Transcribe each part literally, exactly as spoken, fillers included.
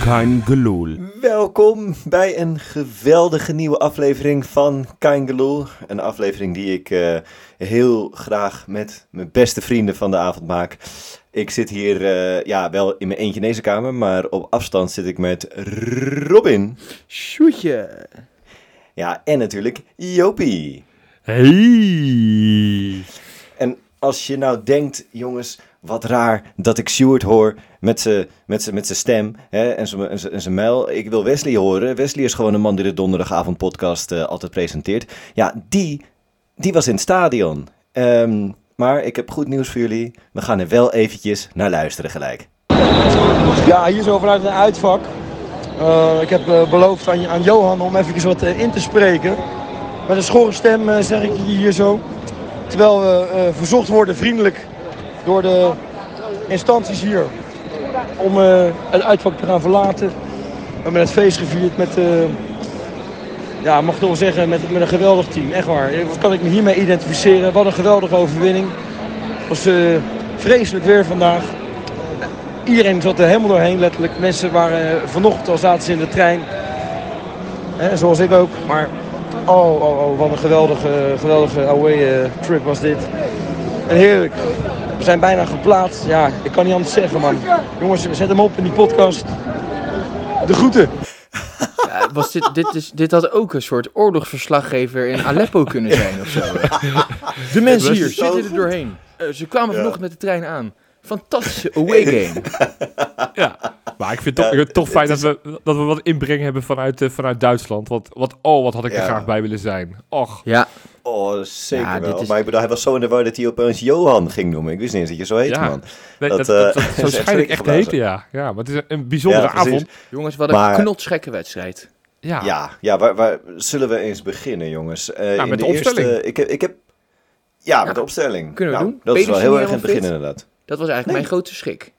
Kein Geloel. Welkom bij een geweldige nieuwe aflevering van Kein Geloel. Een aflevering die ik uh, heel graag met mijn beste vrienden van de avond maak. Ik zit hier uh, ja, wel in mijn eentje in deze kamer, maar op afstand zit ik met Robin. Sjoetje. Ja, en natuurlijk Jopie. Hey. En als je nou denkt, jongens, wat raar dat ik Sjoerd hoor met zijn met met stem hè, en zijn muil. Ik wil Wesley horen. Wesley is gewoon een man die de donderdagavond podcast uh, altijd presenteert. Ja, die, die was in het stadion. Um, maar ik heb goed nieuws voor jullie. We gaan er wel eventjes naar luisteren gelijk. Ja, hier zo vanuit een uitvak. Uh, ik heb uh, beloofd aan, aan Johan om even wat uh, in te spreken. Met een schorre stem uh, zeg ik hier zo. Terwijl we uh, verzocht worden vriendelijk door de instanties hier om uh, het uitvak te gaan verlaten. We hebben het feest gevierd met, uh, ja, mag ik toch wel zeggen, met, met een geweldig team. Echt waar. Wat kan ik me hiermee identificeren? Wat een geweldige overwinning. Het was uh, vreselijk weer vandaag. Iedereen zat er helemaal doorheen, letterlijk. Mensen waren uh, vanochtend al zaten ze in de trein. Hè, zoals ik ook. Maar oh, oh, oh wat een geweldige, geweldige away uh, trip was dit. En heerlijk. We zijn bijna geplaatst. Ja, ik kan niet anders zeggen, man. Jongens, zet hem op in die podcast. De groeten. Ja, was dit, dit, is, dit had ook een soort oorlogsverslaggever in Aleppo kunnen zijn of zo. De mensen hier zitten er doorheen. Uh, ze kwamen ja. vanochtend met de trein aan. Fantastische away game. Ja, maar ik vind het toch, ja, toch fijn dat we, dat we wat inbreng hebben vanuit, uh, vanuit Duitsland. Want wat, oh, wat had ik ja. er graag bij willen zijn. Och. Ja. Oh, zeker ja, wel. Is... Maar ik bedoel, hij was zo in de war dat hij opeens Johan ging noemen. Ik wist niet eens dat je zo heette, ja. man. Nee, dat, dat, dat, dat zo schijn ik echt heten, ja. Ja, maar het is een bijzondere ja, avond. Jongens, wat een maar... knotsgekke wedstrijd. Ja, ja, ja waar, waar zullen we eens beginnen, jongens? Uh, ja, in met de, de opstelling. Eerste, ik heb, ik heb, ja, ja, met de opstelling. Kunnen we nou, doen? Dat Pedersen is wel heel erg in het begin, fit? inderdaad. Dat was eigenlijk nee. mijn grootste schrik.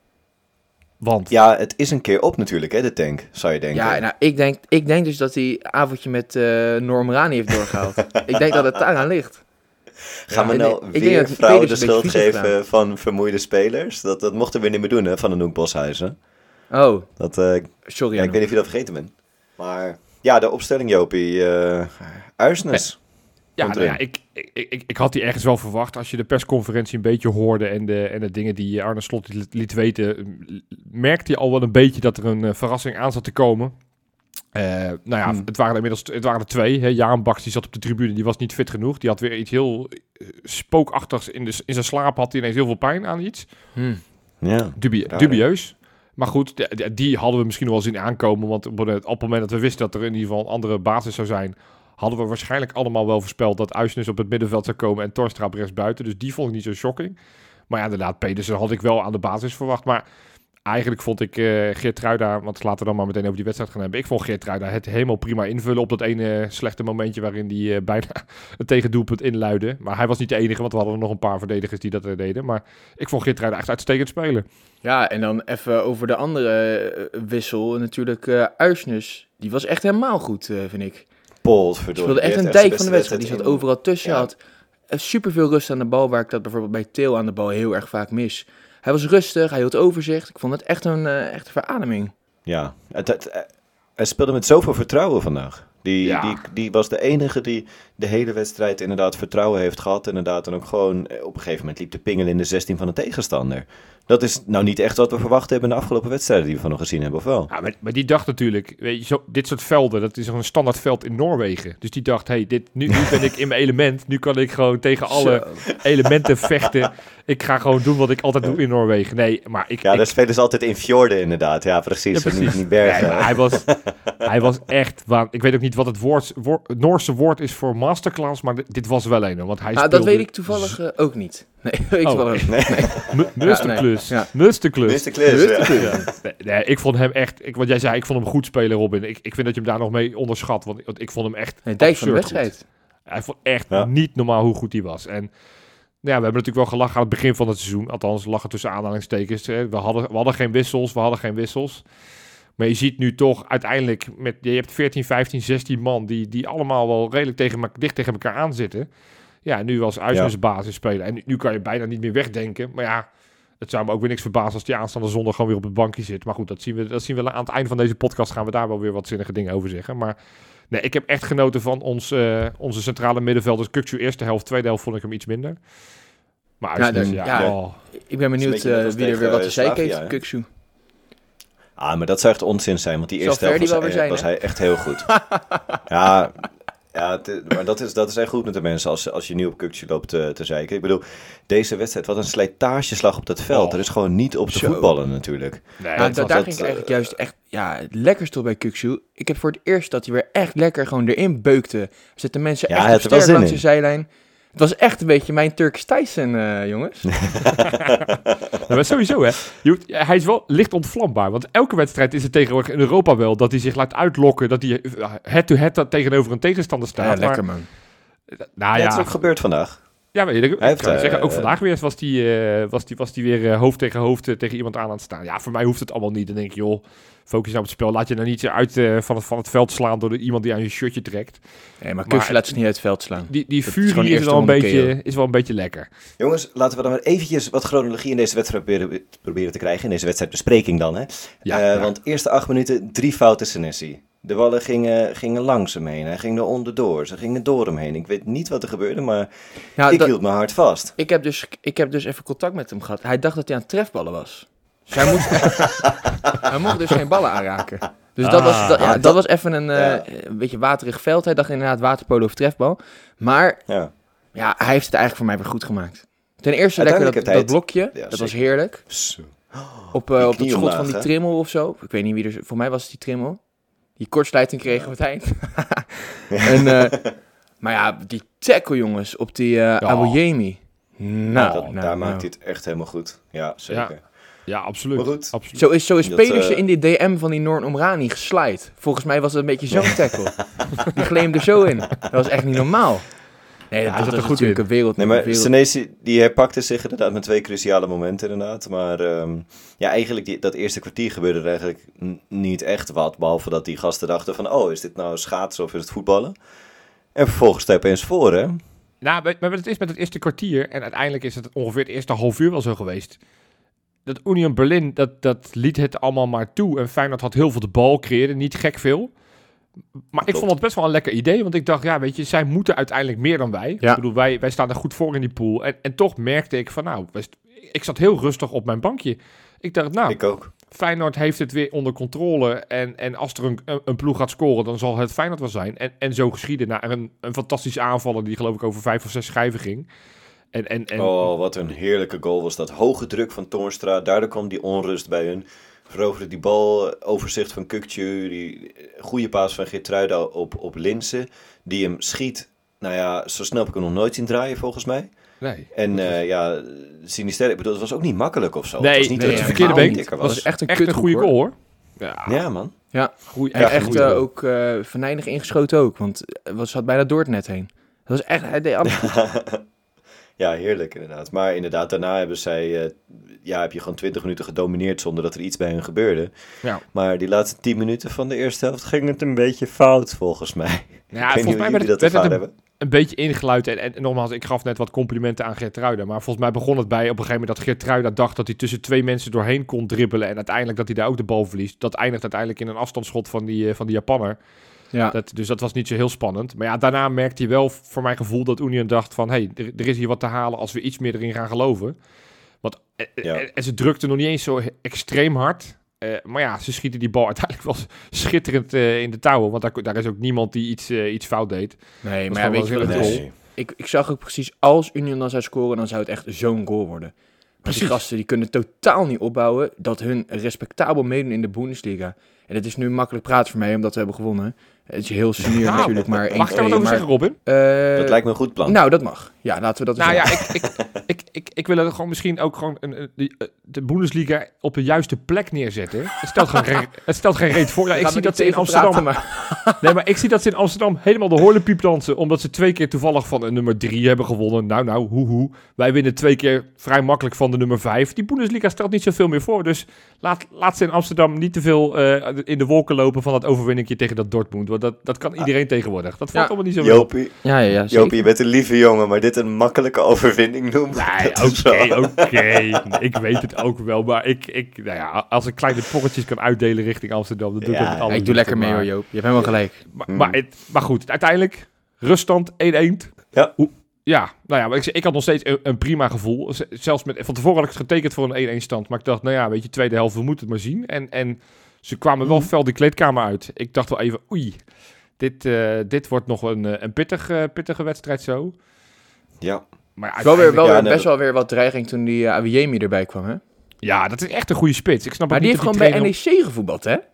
Want? Ja, het is een keer op natuurlijk, hè, de tank, zou je denken. Ja, nou, ik denk, ik denk dus dat hij avondje met uh, Norm Rani heeft doorgehaald. Ik denk dat het daaraan ligt. Gaan ja, we nou ik, weer ik vrouwen de schuld geven van vermoeide spelers? Dat, dat mochten we niet meer doen, hè, van Anouk Boshuizen. Oh, dat, uh, sorry. Ja, ik weet niet of je dat vergeten bent. Maar ja, de opstelling, Jopie. Uh, Uisnes. Ja, nou ja ik, ik, ik, ik had die ergens wel verwacht. Als je de persconferentie een beetje hoorde en de, en de dingen die Arne Slot liet weten, merkte je al wel een beetje dat er een uh, verrassing aan zat te komen. Uh, nou ja, hmm. het waren inmiddels het waren er twee. Hè. Jaan Baks, die zat op de tribune, die was niet fit genoeg. Die had weer iets heel uh, spookachtigs in, de, in zijn slaap, had hij ineens heel veel pijn aan iets. Hmm. Ja, Dubi- dubieus. Maar goed, die, die hadden we misschien wel zien aankomen, want op het, op het moment dat we wisten dat er in ieder geval een andere basis zou zijn, hadden we waarschijnlijk allemaal wel voorspeld dat Uisnes op het middenveld zou komen en Torstra op rechtsbuiten. Dus die vond ik niet zo shocking. Maar ja, inderdaad, Pedersen had ik wel aan de basis verwacht. Maar eigenlijk vond ik uh, Geertruida, want laten we dan maar meteen over die wedstrijd gaan hebben. Ik vond Geertruida het helemaal prima invullen op dat ene slechte momentje waarin hij uh, bijna het tegendoelpunt inluidde. Maar hij was niet de enige, want we hadden nog een paar verdedigers die dat uh, deden. Maar ik vond Geertruida echt uitstekend spelen. Ja, en dan even over de andere uh, wissel. Natuurlijk uh, Uisnes, die was echt helemaal goed, uh, vind ik. Potverdorie. Speelde echt een dijk van de wedstrijd. Die zat overal tussen. Ja. Had superveel rust aan de bal, waar ik dat bijvoorbeeld bij Theo aan de bal heel erg vaak mis. Hij was rustig, hij hield overzicht. Ik vond het echt een uh, echte verademing. Ja, het, het, hij speelde met zoveel vertrouwen vandaag. Die, ja. die, die was de enige die de hele wedstrijd inderdaad vertrouwen heeft gehad. Inderdaad, en ook gewoon op een gegeven moment liep de pingel in de zestien van de tegenstander. Dat is nou niet echt wat we verwacht hebben in de afgelopen wedstrijden die we van nog gezien hebben, of wel? Ja, maar, maar die dacht natuurlijk, weet je, zo, dit soort velden, dat is een standaard veld in Noorwegen. Dus die dacht, hey, dit, nu, nu ben ik in mijn element. Nu kan ik gewoon tegen alle elementen vechten. Ik ga gewoon doen wat ik altijd doe in Noorwegen. Nee, maar ik... Ja, ik, daar spelen ze altijd in fjorden inderdaad. Ja, precies. Ja, precies. Niet, niet bergen. Nee, hij, was, hij was echt... Waan, ik weet ook niet wat het, woord, woord, het Noorse woord is voor masterclass, maar dit, dit was wel een. Want hij ah, dat weet ik toevallig uh, ook niet. Nee, ik oh, nee. nee. Musterklus. Ja, nee. Musterklus. Musterklus, ja. ja. Nee, nee, ik vond hem echt... Ik, wat jij zei, ik vond hem goed spelen, Robin. Ik, ik vind dat je hem daar nog mee onderschat, want, want ik vond hem echt nee, dijk van de wedstrijd. Goed. Hij vond echt ja. niet normaal hoe goed hij was. En ja, we hebben natuurlijk wel gelachen aan het begin van het seizoen. Althans, lachen tussen aanhalingstekens. Hè. We, hadden, we hadden geen wissels, we hadden geen wissels. Maar je ziet nu toch uiteindelijk, met, je hebt veertien, vijftien, zestien man die, die allemaal wel redelijk tegen, dicht tegen elkaar aanzitten. Ja, nu als Uisnes ja. basis spelen. En nu, nu kan je bijna niet meer wegdenken. Maar ja, Het zou me ook weer niks verbazen als die aanstaande zondag gewoon weer op het bankje zit. Maar goed, dat zien we, dat zien we aan het einde van deze podcast. Gaan we daar wel weer wat zinnige dingen over zeggen. Maar nee, ik heb echt genoten van ons, uh, onze centrale middenvelders. Kukçu eerste helft, tweede helft vond ik hem iets minder. Maar Ja, ja, ja, ja, ja. oh. Ik ben benieuwd Het is een beetje uh, net als wie er weer tegen, wat te uh, zeiken Slavia, heeft. Kukçu. Ah, maar dat zou echt onzin zijn, want die Zal eerste helft Ferdi was, wel weer hij, zijn, was hè? hij echt heel goed. ja, ja het- maar dat is, dat is echt goed met de mensen als, als je nu op Kukçu loopt te, te zeiken. Ik bedoel, deze wedstrijd, wat een slijtageslag op dat veld. Oh. Er is gewoon niet op te Zo. voetballen natuurlijk. Nee, Ja, dat da- was- daar dat, ging ik uh, eigenlijk juist echt, ja, het lekkerste bij Kukçu. Ik heb voor het eerst dat hij weer echt lekker gewoon erin beukte. Er zitten mensen Ja, echt hij op had er wel sterk zin langs de in. zijlijn. Het was echt een beetje mijn Turks Tyson, uh, jongens. Ja, maar sowieso, hè. Je hoeft- hij is wel licht ontvlambaar. Want elke wedstrijd is het tegenwoordig in Europa wel dat hij zich laat uitlokken. Dat hij head-to-head tegenover een tegenstander Ja, staat. lekker maar, man. nou Ja, het is ja, ook gebeurd vandaag. ja, weet je, ik Hij heeft, kan je uh, zeggen, ook uh, vandaag weer was hij uh, was die, was die weer uh, hoofd tegen hoofd uh, tegen iemand aan aan het staan. Ja, voor mij hoeft het allemaal niet. Dan denk ik, joh, focus nou op het spel. Laat je nou niet uit uh, van, het, van het veld slaan door de, iemand die aan je shirtje trekt. Nee, maar Maar Kukçu laat zich niet uit het veld slaan. Die, die Dat is gewoon furie is, eerste wel een ronde beetje, K O. is wel een beetje lekker. Jongens, laten we dan maar eventjes wat chronologie in deze wedstrijd proberen, proberen te krijgen. In deze wedstrijdbespreking dan, hè. Ja, Eh, ja. Want eerste acht minuten, drie fouten Senesi. De ballen gingen, gingen langs hem heen. Hij ging er onderdoor. Ze gingen door hem heen. Ik weet niet wat er gebeurde, maar Ja, ik dat- hield mijn hart vast. ik, heb dus, ik heb dus even contact met hem gehad. Hij dacht dat hij aan het trefballen was. Dus hij moest, hij mocht dus geen ballen aanraken. Dus dat, Ah. was, dat, ja, Ah, dat dat- was even een, uh, ja. een beetje waterig veld. Hij dacht inderdaad waterpolo of trefbal. Maar Ja. ja, hij heeft het eigenlijk voor mij weer goed gemaakt. Ten eerste lekker Uiteindelijk dat, heeft hij dat blokje. Ja, dat was zeker. heerlijk. Zo. Op, uh, Die op het knie schot omlaag, van die hè? trimmel of zo. Ik weet niet wie er... Voor mij was het die trimmel. Die kortsluiting kregen we het eind. en, uh, maar ja, die tackle jongens op die uh, Abouyemi. Nou, dat, nou, daar nou. maakt hij het echt helemaal goed. Ja, zeker. Ja, absoluut. Maar goed. absoluut. Zo is, zo is Dat, spelers uh, in die D M van die Noorn Omrani geslide. Volgens mij was het een beetje zo'n tackle. Die gleemde er zo in. Dat was echt niet normaal. Nee, Ja, dat, hij dat zat is er goed natuurlijk in. een wereld. Nee, maar wereld. Senesi, die herpakte zich inderdaad met twee cruciale momenten inderdaad. Maar ehm, ja, eigenlijk die, dat eerste kwartier gebeurde er eigenlijk n- niet echt wat. Behalve dat die gasten dachten van, oh, is dit nou schaatsen of is het voetballen? En vervolgens sta je opeens voor, hè? Nou, maar maar het is met het eerste kwartier, en uiteindelijk is het ongeveer het eerste half uur wel zo geweest. Dat Union Berlin, dat, dat liet het allemaal maar toe. En Feyenoord had heel veel de bal, creëerde niet gek veel. Maar ik Klopt. vond het best wel een lekker idee, want ik dacht, ja, weet je, zij moeten uiteindelijk meer dan wij. Ja. Ik bedoel, wij, wij staan er goed voor in die pool. En, en toch merkte ik van, nou, wij st- ik zat heel rustig op mijn bankje. Ik dacht, nou, Ik ook. Feyenoord heeft het weer onder controle. En, en als er een, een, een ploeg gaat scoren, dan zal het Feyenoord wel zijn. En, en zo geschiedde na een, een fantastische aanvaller die geloof ik over vijf of zes schijven ging. En, en, en, Oh, wat een heerlijke goal was dat. Hoge druk van Toornstra, daardoor kwam die onrust bij hun. Veroverde die bal, overzicht van Kukçu, die goede paas van Geertruida op, op Linse, die hem schiet. Nou ja, zo snel heb ik hem nog nooit zien draaien volgens mij. nee. En uh, ja, Sinister, ik bedoel, het was ook niet makkelijk of zo. Nee, het was niet nee, dat ja, het verkeerde helemaal been. dikker Dat was. is echt een Echt een kuthoek, goede hoor. goal, hoor. Ja, Ja, man. Ja, goeie, en Ja, echt goeie uh, goal. ook uh, venijnig ingeschoten ook. Want het zat bijna door het net heen. Dat was echt... Hij deed alles goed. Ja, heerlijk inderdaad. Maar inderdaad, daarna hebben zij, uh, ja, heb je gewoon twintig minuten gedomineerd zonder dat er iets bij hun gebeurde. Ja. Maar die laatste tien minuten van de eerste helft ging het een beetje fout, volgens mij. Ja, ik weet volgens niet mij hoe werd jullie het, dat werd het ervaren een, hebben. een beetje ingeluid. En, en, en nogmaals, ik gaf net wat complimenten aan Geertruida. Maar volgens mij begon het bij op een gegeven moment dat Geertruida dacht dat hij tussen twee mensen doorheen kon dribbelen. En uiteindelijk dat hij daar ook de bal verliest. Dat eindigt uiteindelijk in een afstandsschot van die, uh, van die Japanner. Ja. Dat, dus dat was niet zo heel spannend. Maar ja, daarna merkte hij wel voor mijn gevoel dat Union dacht van... hé, hey, er, er is hier wat te halen als we iets meer erin gaan geloven. Want eh, Ja. en, en ze drukten nog niet eens zo he- extreem hard. Uh, maar ja, ze schieten die bal uiteindelijk wel schitterend uh, in de touwen. Want daar, daar is ook niemand die iets, uh, iets fout deed. Nee, Dat maar is ja, weet gewoon je wel wat een het goal. is? Ik, ik zag ook precies, als Union dan zou scoren, dan zou het echt zo'n goal worden. Maar die Precies. gasten die kunnen totaal niet opbouwen dat hun respectabel meedoen in de Bundesliga. En het is nu makkelijk praten voor mij, omdat we hebben gewonnen. Het is heel senior Nou, natuurlijk, maar één Mag ik daar wat twee. over Maar, zeggen, Robin? eh, Dat lijkt me een goed plan. Nou, dat mag. Ja, laten we dat eens Nou ja, zeggen. ik, ik, ik, ik, ik wil er gewoon misschien ook gewoon een, een, die, uh, de Bundesliga op de juiste plek neerzetten. Het stelt geen, re- het stelt geen reet voor. Ja, ik Laat zie me dat niet ze in tegenpraten, Amsterdam... maar- Nee, maar ik zie dat ze in Amsterdam helemaal de horlepiep dansen. Omdat ze twee keer toevallig van een nummer drie hebben gewonnen. Nou, nou, hoe, hoe. Wij winnen twee keer vrij makkelijk van de nummer vijf. Die Bundesliga stelt niet zoveel meer voor. Dus laat, laat ze in Amsterdam niet te veel uh, in de wolken lopen van dat overwinningje tegen dat Dortmund. Want dat, dat kan iedereen tegenwoordig. Dat valt Ja. allemaal niet zo veel. Jopie, Ja, ja, ja, zeker. Jopie, je bent een lieve jongen, maar dit dit een makkelijke overwinning noemt. Nee, oké, oké. Ik weet het ook wel, maar ik, ik, nou ja, als ik kleine pocketjes kan uitdelen richting Amsterdam, dan doe ik Ja, het met alle Ja, ik doe liefde, lekker mee maar- hoor, Joop. Je hebt helemaal gelijk. Maar, Mm. maar, het, maar goed, uiteindelijk, ruststand één-één. Ja. Hoe, ja, nou ja, maar ik, ik had nog steeds een, een prima gevoel. Z- Zelfs met, van tevoren had ik het getekend voor een één-één stand. Maar ik dacht, nou ja, weet je, tweede helft, we moeten het maar zien. En, en ze kwamen wel fel die kleedkamer uit. Ik dacht wel even, oei, dit, uh, dit wordt nog een, een pittig, uh, pittige wedstrijd zo. Ja. Maar Wel weer, wel ja, weer nee, best wel weer wat dreiging toen die uh, Awiyemi erbij kwam, hè? Ja, dat is echt een goede spits. Ik snap Maar ook die niet heeft dat gewoon bij trainer- N E C gevoetbald, hè?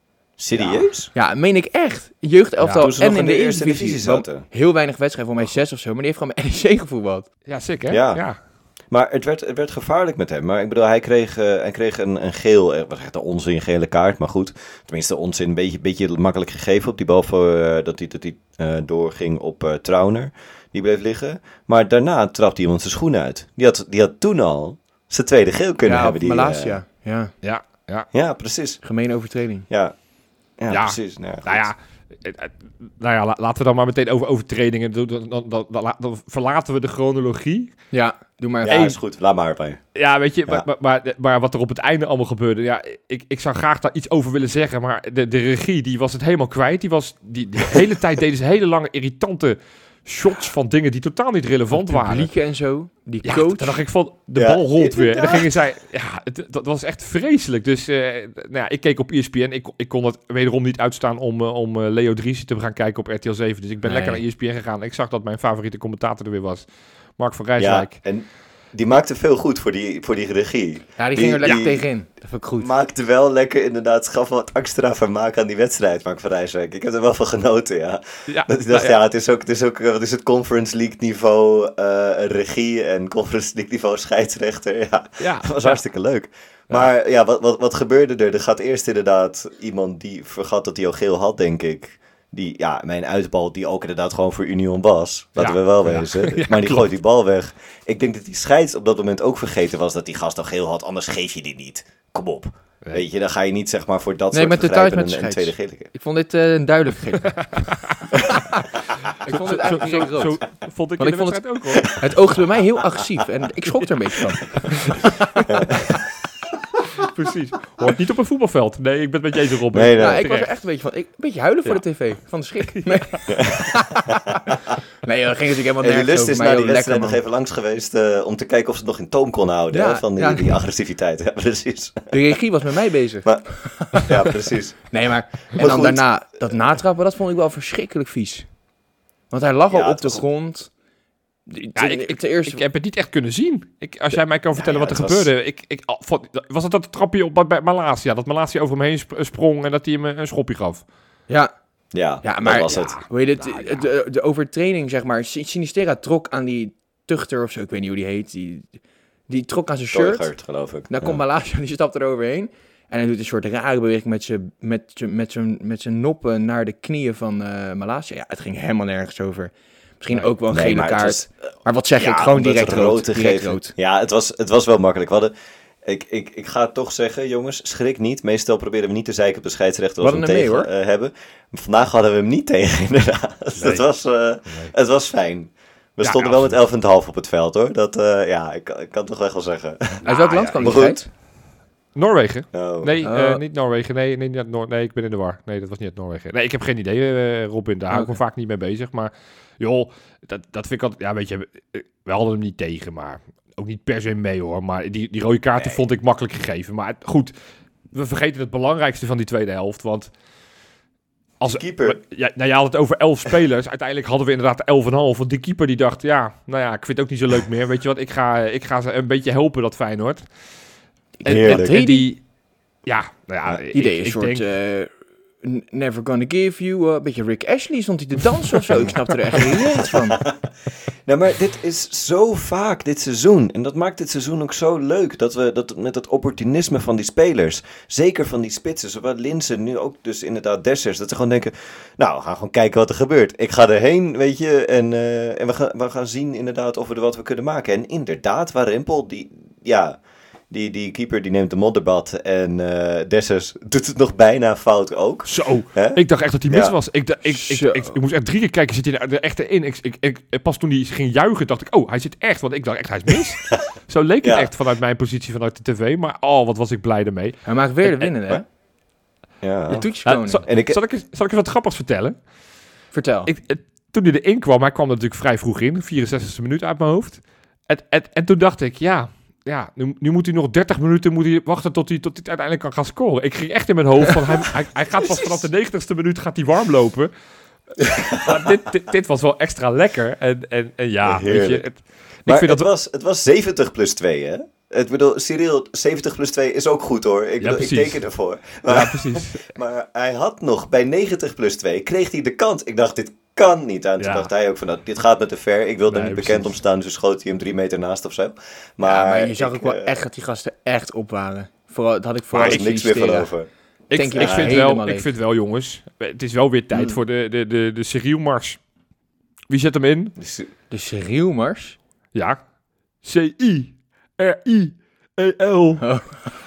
Serieus? Ja, meen ik echt. Jeugdelftal Toen ze en nog in de eerste divisie zaten. zaten. Heel weinig wedstrijden, voor mij zes of zo. Maar die heeft gewoon bij N E C gevoetbald. Ja, sick hè? Ja. ja. Maar het werd, het werd gevaarlijk met hem. Maar ik bedoel, hij kreeg, uh, hij kreeg een, een geel, het was echt een onzin gele kaart. Maar goed, tenminste onzin, een beetje, beetje makkelijk gegeven op die bal voor, uh, dat hij, dat hij uh, doorging op uh, Trauner. Die bleef liggen. Maar daarna trapte iemand zijn schoen uit. Die had, die had toen al zijn tweede geel kunnen ja, hebben. Die, Malasia. Uh, ja, Ja, ja. ja, precies. gemene overtreding. Ja, ja, Ja. precies. Nou ja, Nou ja, het- het- nou ja, la- laten we dan maar meteen over overtredingen doen. Dan, dan, dan, dan, dan verlaten we de chronologie. Ja, doe maar ja, even. is goed. Laat maar bij. Ja, weet je, Ja. Maar, maar, maar, maar wat er op het einde allemaal gebeurde, ja, ik, ik zou graag daar iets over willen zeggen, maar de, de regie, die was het helemaal kwijt. Die was, die, de hele tijd deden ze hele lange, irritante shots van dingen die totaal niet relevant waren. Publieken en zo. Die Ja, coach. dan dacht ik van, de Ja, bal rolt weer. En dan inderdaad. gingen zij, ja, het, dat was echt vreselijk. Dus, uh, nou ja, ik keek op E S P N. Ik, ik kon het wederom niet uitstaan om, uh, om uh, Leo Dries te gaan kijken op R T L zeven. Dus ik ben Nee. lekker naar E S P N gegaan. Ik zag dat mijn favoriete commentator er weer was. Mark van Ja, Rijswijk. en die maakte veel goed voor die, voor die regie. Ja, die Die- ging er lekker die- tegenin. Dat vond ik goed. Maakte wel lekker inderdaad, gaf wat extra vermaak aan die wedstrijd, Mark van Rijswijk. Ik heb er wel van genoten, ja. Ja, Dat ik dacht, nou ja, het is ook, het is ook, wat is het, Conference League niveau uh, regie en Conference League niveau scheidsrechter. Ja, ja, dat was ja. hartstikke leuk. Maar ja, wat, wat, wat gebeurde er? Er gaat eerst inderdaad iemand die vergat dat hij al geel had, denk ik. Die, ja, mijn uitbal die ook inderdaad gewoon voor Union was. Laten Ja. we wel Ja. wezen. Ja, maar die klopt. gooit die bal weg. Ik denk dat die scheids op dat moment ook vergeten was dat die gast al geel had. Anders geef je die niet. Kom op. Nee. Weet je, dan ga je niet zeg maar voor dat Nee, soort ik ben het vergrijpen thuis een, met een tweede scheids. gele. Ik vond dit uh, een duidelijk gegeven. ik vond het Zo, eigenlijk zo, geen rood. zo vond ik Want in de ik vond wedstrijd ook hoor. Het oogde bij mij heel agressief. En ik schrok er een beetje van. Precies. Hoort niet op een voetbalveld. Nee, ik ben het met je eens Robin. Nee, nee. Ja, ik was er Terecht. echt een beetje van. Ik, een beetje huilen voor Ja. de tv. Van de schrik. Nee, nee dat ging natuurlijk helemaal En die nergens lust over. is Maar na joh, die wedstrijd lekker, nog man. even langs geweest uh, om te kijken of ze het nog in toom kon houden. Ja, hè, van die, ja. die agressiviteit. Ja, precies. De regie was met mij bezig. Maar, ja, precies. Nee, maar... En Maar dan goed. daarna, dat natrappen, dat vond ik wel verschrikkelijk vies. Want hij lag Ja, al op het de was- grond. Die- Ja, ten- ik, ik, ten eerste... ik heb het niet echt kunnen zien. Ik, als jij mij kan vertellen ja, wat er het was- gebeurde. Ik, ik, al- van- was het dat trapje op bij- bij Malasia? Dat Malasia over hem heen sp- sprong en dat hij hem een, een schopje gaf? ja, Ja, Ja, dat maar- was ja. het. hoe heet het? Nou, ja. De, de overtreding, zeg maar. Sin- Sinistera trok aan die tuchter of zo. Ik weet niet hoe die heet. Die, die trok aan zijn shirt. Torgert, geloof ik. Dan Ja. komt Malasia, die stapt er overheen. En hij doet een soort rare beweging met zijn met zijn- met zijn met zijn noppen naar de knieën van uh, Malasia. Ja, het ging helemaal nergens over. Misschien Nee. ook wel een Nee, gele maar het kaart. was- maar wat zeg Ja, ik? Gewoon om dat direct rood. te Direct geven. rood. Ja, het was, het was wel makkelijk. We hadden, ik, ik, ik ga het toch zeggen, jongens, schrik niet. Meestal proberen we niet te zeiken op de scheidsrechter als we We hem hadden tegen hem eh, hebben. Maar vandaag hadden we hem niet tegen, inderdaad. Dus Nee. het, was, uh, het was fijn. We Ja, stonden ja, wel met elf komma vijf op het veld, hoor. Dat, uh, ja, ik, ik kan het toch echt wel zeggen. Uit welk ja, land kwam maar die goed. geit? Noorwegen? Oh. Nee, Oh. eh, niet Noorwegen. Nee, nee, niet Noor nee, ik ben in de war. Nee, dat was niet uit Noorwegen. Nee, ik heb geen idee, uh, Robin. Daar hou ik me Oké. vaak niet mee bezig. Maar joh, dat, dat vind ik altijd... Ja, weet je, we hadden hem niet tegen, maar ook niet per se mee hoor. Maar die, die rode kaarten Nee. vond ik makkelijk gegeven. Maar goed, we vergeten het belangrijkste van die tweede helft. Want als De keeper. Ja, nou, je had het over elf spelers. Uiteindelijk hadden we inderdaad elf en een half. Want die keeper die dacht, ja, nou ja, ik vind het ook niet zo leuk meer. Weet je wat, ik ga, ik ga ze een beetje helpen, dat Feyenoord. En, Heerlijk. en, en die... Ja, nou ja, Die deed een ik, ik soort... denk, eh, n- never gonna give you... Een beetje Rick Ashley stond hij te dansen of zo. Ik snapte er echt geen reet van. Nou, maar dit is zo vaak dit seizoen. En dat maakt dit seizoen ook zo leuk. Dat we dat met het opportunisme van die spelers. Zeker van die spitsen. Zowel Linsen, nu ook dus inderdaad Dessers. Dat ze gewoon denken, nou, we gaan gewoon kijken wat er gebeurt. Ik ga erheen, weet je. En, uh, en we, gaan, we gaan zien inderdaad of we er wat we kunnen maken. En inderdaad, Warempel, die, ja... Die, die keeper die neemt de modderbad en uh, Dessers doet het nog bijna fout ook. Zo, Hè? ik dacht echt dat hij mis Ja. was. Ik, ik, ik, ik, ik, ik moest echt drie keer kijken, zit hij er echt in? Ik, ik, ik, pas toen hij ging juichen, dacht ik, oh, hij zit echt. Want ik dacht echt, hij is mis. Zo leek het Ja. echt vanuit mijn positie, vanuit de tv. Maar oh, wat was ik blij ermee. Hij maakt weer de winnen, hè? Ja. De toetskoning. Uh, zal, En ik- zal, ik eens, zal ik eens wat grappigs vertellen? Vertel. Ik, het, toen hij erin kwam, hij kwam er natuurlijk vrij vroeg in, vierenzestigste minuut uit mijn hoofd. En, en, en toen dacht ik, ja, ja nu, nu moet hij nog dertig minuten moet hij wachten tot hij, tot hij uiteindelijk kan gaan scoren. Ik ging echt in mijn hoofd van, hij, hij, hij gaat pas vanaf de negentigste minuut gaat hij warm lopen. Maar dit, dit, dit was wel extra lekker. En, en, en ja, weet je, Heerlijk. het, ik Maar vind het, dat... was, het was zeventig plus twee, hè? Ik bedoel, Cyril, zeventig plus twee is ook goed, hoor. Ik, Ja, bedoel, ik precies. teken ervoor. Maar, Ja, precies. maar hij had nog, bij negentig plus twee, kreeg hij de kans. Ik dacht, dit kan niet. En toen Ja. dacht hij ook van, nou, dit gaat me te ver. Ik wil er Nee, niet precies. bekend om staan, dus schoot hij hem drie meter naast of zo. Maar, ja, maar je zag ik, ook wel eh, echt dat die gasten echt op waren. Vooral, dat had ik vooral er is in niks meer van Stera. over. Ik, Denk je ik, dat vind hij wel, helemaal ik leeg? vind wel, jongens, het is wel weer tijd Hmm. voor de, de, de, de Cyril-mars. Wie zet hem in? Dus, De Cyril-mars? Ja. C I R I E L. Oh.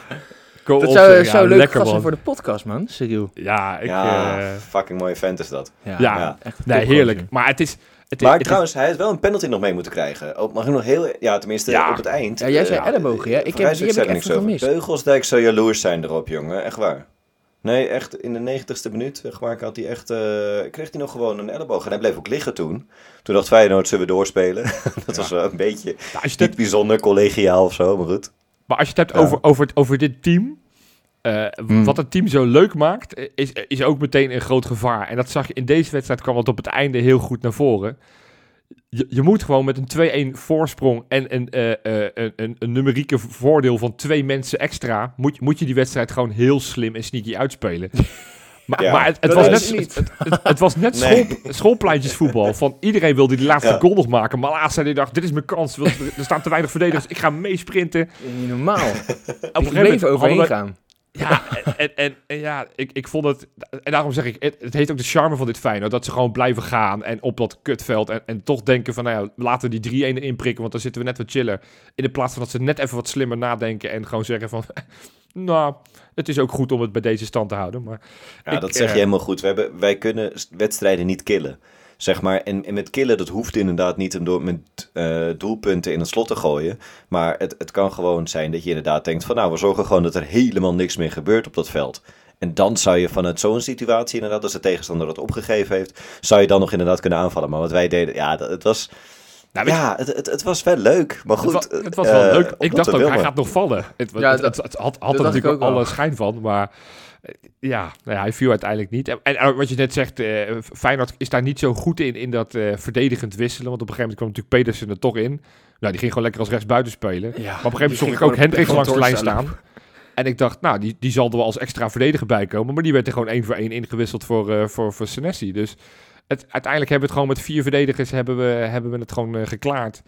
Go Dat op, zou, zeg. zou Ja, leuk lekker, gast zijn man. voor de podcast, man. Cyril. Ja, ik... ja, eh, fucking mooie vent is dat. ja, Ja. echt een nee, topgozer. heerlijk. Maar het is... Het is Maar het is- trouwens, hij had wel een penalty nog mee moeten krijgen. Oh, mag ik nog heel... Ja, tenminste Ja. op het eind. Ja, jij zei Eh, ellebogen, ja. Ik heb, Voor die heb ik er niks even over. gemist. Beugelsdijk zou jaloers zijn erop, jongen. Echt waar. Nee, echt in de negentigste minuut, zeg maar, had hij echt, uh, kreeg hij nog gewoon een elleboog. En hij bleef ook liggen toen. Toen dacht Feyenoord, zullen we doorspelen? Dat Ja. was wel een beetje Nou, als je het niet hebt, bijzonder collegiaal of zo, maar goed. maar als je het hebt Ja. over, over, over dit team... eh, Hmm. Wat het team zo leuk maakt, is, is ook meteen een groot gevaar. En dat zag je in deze wedstrijd, kwam het op het einde heel goed naar voren. Je, je moet gewoon met een twee-een voorsprong en een, uh, uh, een, een, een numerieke voordeel van twee mensen extra, moet, moet je die wedstrijd gewoon heel slim en sneaky uitspelen. Maar, Ja, maar het, het, dat was is net, niet. het, het, het was net Nee. school, schoolpleintjesvoetbal. Van iedereen wilde die laatste Ja. goal nog maken. Maar laatst zei hij dacht, dit is mijn kans. Want Er staan te weinig verdedigers. Ik ga meesprinten. Niet normaal. Op een Ik gegeven bleef moment overheen hadden we- gaan. Ja, en, en, en, en ja, ik, ik vond het... En daarom zeg ik, het, het heeft ook de charme van dit Feyenoord. Dat ze gewoon blijven gaan en op dat kutveld. En, en toch denken van, nou ja, laten we die drie-een erin prikken. Want dan zitten we net wat chiller. In de plaats van dat ze net even wat slimmer nadenken. En gewoon zeggen van, nou, het is ook goed om het bij deze stand te houden. Maar Ja, ik, dat zeg je eh, helemaal goed. We hebben, wij kunnen s- wedstrijden niet killen. Zeg maar, en, en met killen, dat hoeft inderdaad niet om door met eh, doelpunten in het slot te gooien. Maar het, het kan gewoon zijn dat je inderdaad denkt van, nou, we zorgen gewoon dat er helemaal niks meer gebeurt op dat veld. En dan zou je vanuit zo'n situatie inderdaad, als de tegenstander dat opgegeven heeft, zou je dan nog inderdaad kunnen aanvallen. Maar wat wij deden, ja, dat, het was... nou, weet je, Ja, het, het, het was wel leuk, maar goed. het, wa- het was wel eh, leuk. op Ik wat dacht we ook, hij willen. gaat nog vallen. Het, Ja, het, dat- het, het had, had dat er dacht ik natuurlijk ook alle wel. schijn van, maar eh, ja, nou ja, hij viel uiteindelijk niet. En, en wat je net zegt, eh, Feyenoord is daar niet zo goed in, in dat eh, verdedigend wisselen, want op een gegeven moment kwam natuurlijk Pedersen er toch in. Nou, die ging gewoon lekker als rechtsbuiten spelen. Ja, Maar op een gegeven moment zag die ik ging ook gewoon op- Hendricks gewoon langs de lijn doorstaan. staan. En ik dacht, nou, die, die zal er wel als extra verdediger bij komen, maar die werd er gewoon één voor één ingewisseld voor, eh voor, voor Senesi. Dus het, uiteindelijk hebben we het gewoon met vier verdedigers hebben we, hebben we het gewoon eh, geklaard.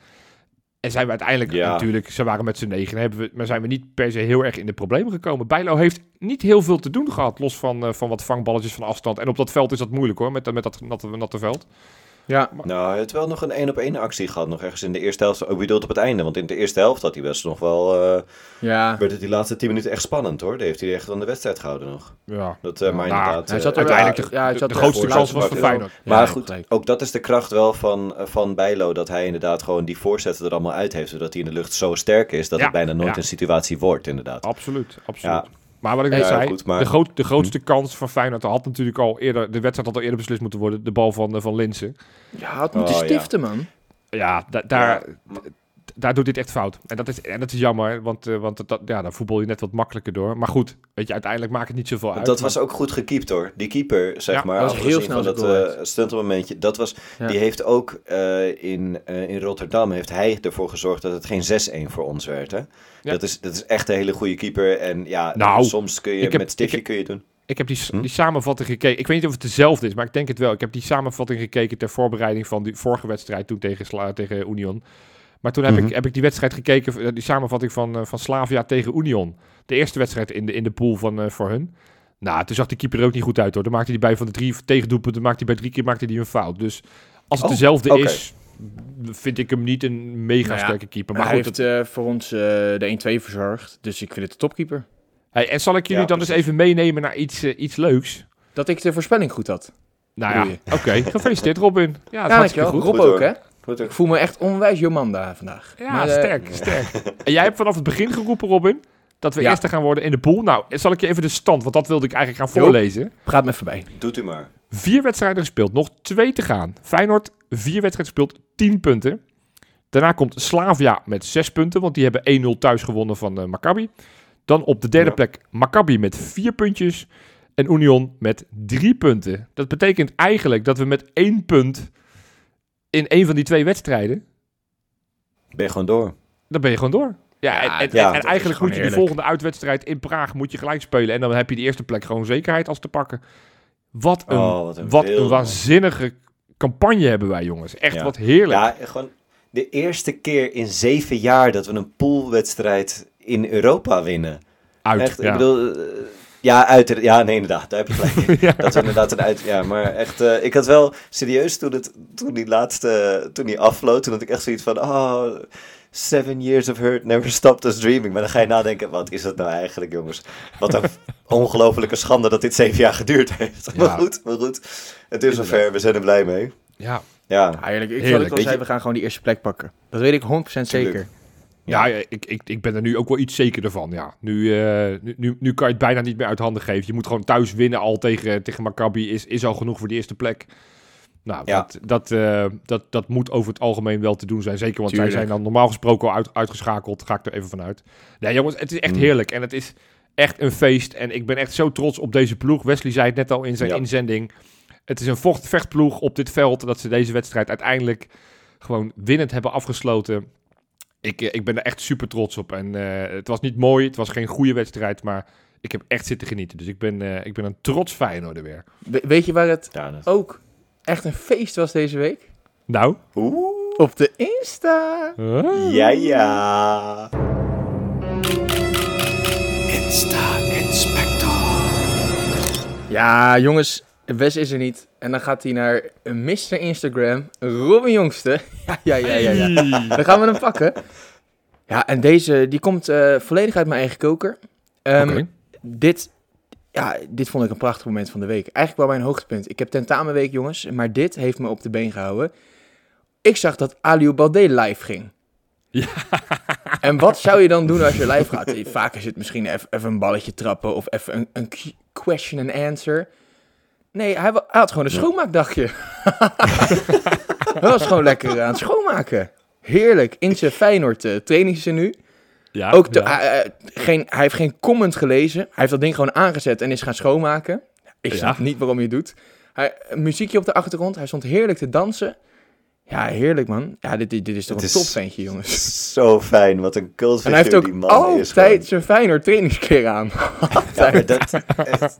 En zijn we uiteindelijk, Ja. natuurlijk, ze waren met z'n negen, hebben we, maar zijn we niet per se heel erg in de problemen gekomen. Bijlo heeft niet heel veel te doen gehad, los van, uh, van wat vangballetjes van afstand. En op dat veld is dat moeilijk hoor, met, met dat natte, natte veld. Ja, Nou, hij heeft wel nog een één-op-één actie gehad, nog ergens in de eerste helft. Ook bedoeld op het einde, want in de eerste helft had hij best nog wel... Uh, ja. werd het die laatste tien minuten echt spannend, hoor. Daar heeft hij echt aan de wedstrijd gehouden nog. Ja. Dat, uh, maar Nou, inderdaad... hij uh, zat er uiteindelijk wel- de, ja, hij de, zat de er grootste voor. kans was Laatste voor bak- Feyenoord. Ja, Maar ja, goed, gelijk. ook dat is de kracht wel van, van Bijlo, dat hij inderdaad gewoon die voorzetten er allemaal uit heeft, zodat hij in de lucht zo sterk is, dat Ja, het bijna nooit ja. een situatie wordt, inderdaad. Absoluut, absoluut. Ja. Maar wat ik net Ja, zei, goed, maar- de, groot, de grootste kans van Feyenoord had natuurlijk al eerder, de wedstrijd had al eerder beslist moeten worden, de bal van, uh, van Linssen. Ja, had moeten Oh, ja. stiften, man. Ja, da- daar, Ja. d- daar doet dit echt fout. En dat is, en dat is jammer, want, uh, want dat, ja, daar voetbal je net wat makkelijker door. Maar goed, weet je, uiteindelijk maakt het niet zoveel uit. Dat maar- was ook goed gekiept, hoor. Die keeper, zeg Ja, maar, dat was heel afgezien snel van zijn dat goal, uh, stuntelmomentje, dat was, Ja. die heeft ook uh, in, uh, in Rotterdam, heeft hij ervoor gezorgd dat het geen zes-een voor ons werd, hè? Ja. Dat, is, dat is echt een hele goede keeper en ja, Nou, soms kun je ik heb- met stiftje ik kun je doen. Ik heb die, s- Hm? die samenvatting gekeken. Ik weet niet of het dezelfde is, maar ik denk het wel. Ik heb die samenvatting gekeken ter voorbereiding van die vorige wedstrijd toen tegen, Sla, tegen Union. Maar toen heb, Mhm. ik, heb ik die wedstrijd gekeken, eh, die samenvatting van, uh, van Slavia tegen Union. De eerste wedstrijd in de, in de pool van, uh, voor hun. Nou, toen zag die keeper er ook niet goed uit hoor. Dan maakte hij bij van de drie tegendoelpunten, maakte hij bij drie keer maakte hij een fout. Dus als het Oh, dezelfde oké. is, vind ik hem niet een mega Nou ja, sterke keeper. Maar hij goed, heeft het- uh, voor ons uh, de een twee verzorgd. Dus ik vind het de topkeeper. hey, en zal ik jullie Ja, dan precies. eens even meenemen naar iets, uh, iets leuks? Dat ik de voorspelling goed had. Nou ja, Bedoel oké. Gefeliciteerd, Robin. Ja, dat is Ja, hartstikke dankjewel. goed. Rob Goed, ook, hoor. hè? Goed, Ik voel me echt onwijs Jomanda vandaag. Ja, Maar, uh, sterk, sterk. En jij hebt vanaf het begin geroepen, Robin, dat we Ja. eerste gaan worden in de pool. Nou, zal ik je even de stand, want dat wilde ik eigenlijk gaan Jo. voorlezen. Praat me voorbij. Doet u maar. Vier wedstrijden gespeeld, nog twee te gaan. Feyenoord, vier wedstrijden gespeeld, tien punten. Daarna komt Slavia met zes punten, want die hebben één nul thuis gewonnen van uh, Maccabi. Dan op de derde Ja. plek Maccabi met vier puntjes en Union met drie punten. Dat betekent eigenlijk dat we met één punt in één van die twee wedstrijden, Ben je gewoon door. dan ben je gewoon door. Ja, en, en, ja, en dat is eigenlijk gewoon moet je die heerlijk. volgende uitwedstrijd in Praag moet je gelijk spelen. En dan heb je die eerste plek gewoon zekerheid als te pakken. Wat een, Oh, wat een wat wilde, een waanzinnige campagne hebben wij, jongens. Echt Ja. wat heerlijk. Ja, gewoon de eerste keer in zeven jaar dat we een poolwedstrijd in Europa winnen. Uit, Echt, ja. ik bedoel... eh, ja, uit, ja, nee, inderdaad, daar heb je gelijk in. Ja. Dat is inderdaad een uit... Ja, maar echt, uh, ik had wel serieus toen, het, toen die laatste, toen die afvloot, toen had ik echt zoiets van, oh, seven years of hurt never stopped us dreaming. Maar dan ga je nadenken, wat is dat nou eigenlijk, jongens? Wat een ongelofelijke schande dat dit zeven jaar geduurd heeft. Ja. Maar goed, maar goed. Het is zover, we zijn er blij mee. Ja. Ja, Ja, eerlijk, ik Heerlijk. zal het al Weet zeggen, je- we gaan gewoon die eerste plek pakken. Dat weet ik honderd procent Tuurlijk. zeker. Ja, ik, ik, ik ben er nu ook wel iets zekerder van. Ja. Nu, eh, nu, nu, nu kan je het bijna niet meer uit handen geven. Je moet gewoon thuis winnen al tegen, tegen Maccabi. Is, is al genoeg voor de eerste plek. Nou, Ja. dat, dat, eh, dat, dat moet over het algemeen wel te doen zijn. Zeker, want Tuurlijk. zij zijn dan normaal gesproken al uit, uitgeschakeld. Ga ik er even vanuit. Nee, jongens, het is echt Mm. heerlijk. En het is echt een feest. En ik ben echt zo trots op deze ploeg. Wesley zei het net al in zijn Ja. inzending. Het is een vocht, vechtploeg op dit veld. Dat ze deze wedstrijd uiteindelijk gewoon winnend hebben afgesloten. Ik, eh, ik ben er echt super trots op. En eh, het was niet mooi, het was geen goede wedstrijd, maar ik heb echt zitten genieten. Dus ik ben, eh, ik ben een trots Feyenoorder weer. We- weet je waar het ja dat... ook echt een feest was deze week? Nou? Oeh, Op de Insta. Huh? ja, ja. Ja, jongens, Wes is er niet. En dan gaat hij naar mister Instagram, Robin Jongste. Ja, ja, ja, ja, ja. Dan gaan we hem pakken. Ja, en deze, die komt eh, volledig uit mijn eigen koker. Ehm, Oké. Dit, ja, dit vond ik een prachtig moment van de week. Eigenlijk wel mijn hoogtepunt. Ik heb tentamenweek, jongens, maar dit heeft me op de been gehouden. Ik zag dat Aliou Baldé live ging. Ja. En wat zou je dan doen als je live gaat? Vaak is het misschien even, even een balletje trappen of even een, een q- question and answer. Nee, hij, wa- hij had gewoon een schoonmaakdagje. Hij was gewoon lekker aan het schoonmaken. Heerlijk. In zijn Feyenoord uh, trainingstenu. Ja, Ook te- ja. hij, eh, geen, hij heeft geen comment gelezen. Hij heeft dat ding gewoon aangezet en is gaan schoonmaken. Ik snap Ja. niet waarom je het doet. Hij, een muziekje op de achtergrond. Hij stond heerlijk te dansen. Ja, heerlijk man. Ja, dit, dit, dit is toch Het een is topventje, jongens. Zo fijn, wat een En cultfiguur hij heeft ook die man is. gewoon. altijd zijn Feyenoord trainingskleren aan. Ja, maar dat echt...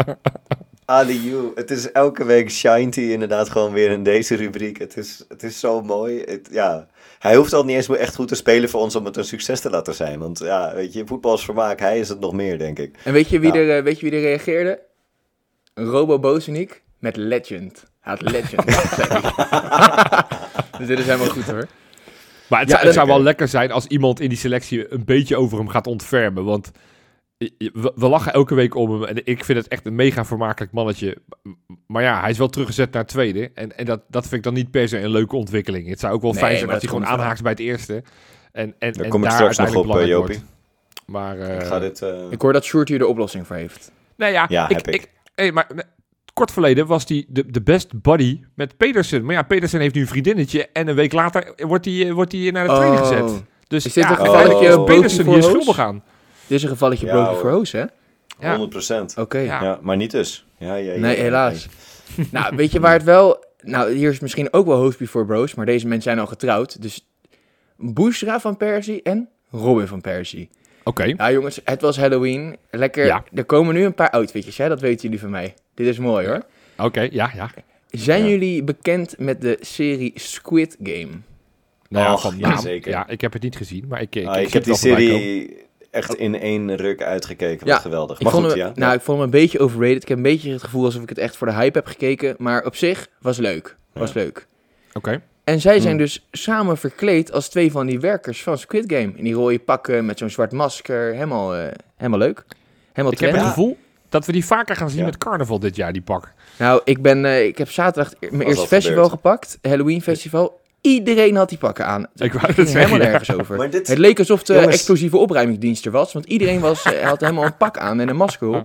Aliou, het is elke week shined hij inderdaad gewoon weer in deze rubriek. Het is, het is zo mooi. Het, ja. Hij hoeft al niet eens meer echt goed te spelen voor ons om het een succes te laten zijn. Want ja, weet je, voetbal is vermaak. Hij is het nog meer, denk ik. En weet je wie, Ja. er, eh, weet je wie er reageerde? Robo Bozenik met Legend. Hij had Legend. zei hij. Dus dit is helemaal goed hoor. Maar het, Ja, zou, het dat- zou wel lekker zijn als iemand in die selectie een beetje over hem gaat ontfermen. Want we, we lachen elke week om hem. En ik vind het echt een mega vermakelijk mannetje. Maar ja, hij is wel teruggezet naar het tweede. En, en dat, dat vind ik dan niet per se een leuke ontwikkeling. Het zou ook wel Nee, fijn zijn maar als hij dat gewoon komt aanhaakt bij het eerste. En, en, Daar en kom ik daar straks nog uiteindelijk op, eh, belangrijk Jopie. wordt. Maar, eh, Ik ga dit... eh, Ik hoor dat Sjoerd hier de oplossing voor heeft. nee, ja, Ja, ik, heb ik. ik, hey, maar nee, kort verleden was hij de, de best buddy met Pedersen. Maar ja, Pedersen heeft nu een vriendinnetje. En een week later wordt hij, eh, wordt hij naar de training gezet. Dus Is dit ja, een gevalletje uiteindelijk is broodje Pedersen voor hier Hoos? schuldig aan. Dit is een gevalletje Ja, broodje hoor. voor Hoos, hè? Ja. honderd procent. Oké. Ja. Ja, maar niet dus. Ja, ja, ja, Nee, ja, helaas. Nou, weet je waar het wel... Nou, hier is misschien ook wel Host Before Bros, maar deze mensen zijn al getrouwd. Dus Bushra van Persie en Robin van Persie. Oké. Ja, jongens, het was Halloween. Lekker. Ja. Er komen nu een paar outfitjes, hè? Dat weten jullie van mij. Dit is mooi, hoor. Oké, ja, ja. Zijn Ja. jullie bekend met de serie Squid Game? Nou ja, Och, van ja, naam. zeker. Ja, ik heb het niet gezien, maar ik, ik, Ah, ik, ik heb zie die het wel voorbij komen. serie echt in één ruk uitgekeken. Ja, Wat geweldig. Ik Maar vond goed, hem, ja. nou, ik vond hem een beetje overrated. Ik heb een beetje het gevoel alsof ik het echt voor de hype heb gekeken. Maar op zich was leuk. Was leuk. Oké. En zij zijn Hmm. dus samen verkleed als twee van die werkers van Squid Game. In die rode pakken met zo'n zwart masker. Helemaal, uh, helemaal leuk. Helemaal Ik heb trendy. het gevoel dat we die vaker gaan zien Ja. met carnaval dit jaar, die pak. Nou, ik, ben, uh, ik heb zaterdag mijn Was eerste al festival gebeurd. gepakt. Halloween festival. Iedereen had die pakken aan. Ik wou Het het ging zeggen, helemaal ja. nergens over. Maar dit- Het leek alsof de Jongens. explosieve opruimingsdienst er was. Want iedereen was, uh, had helemaal een pak aan en een masker op.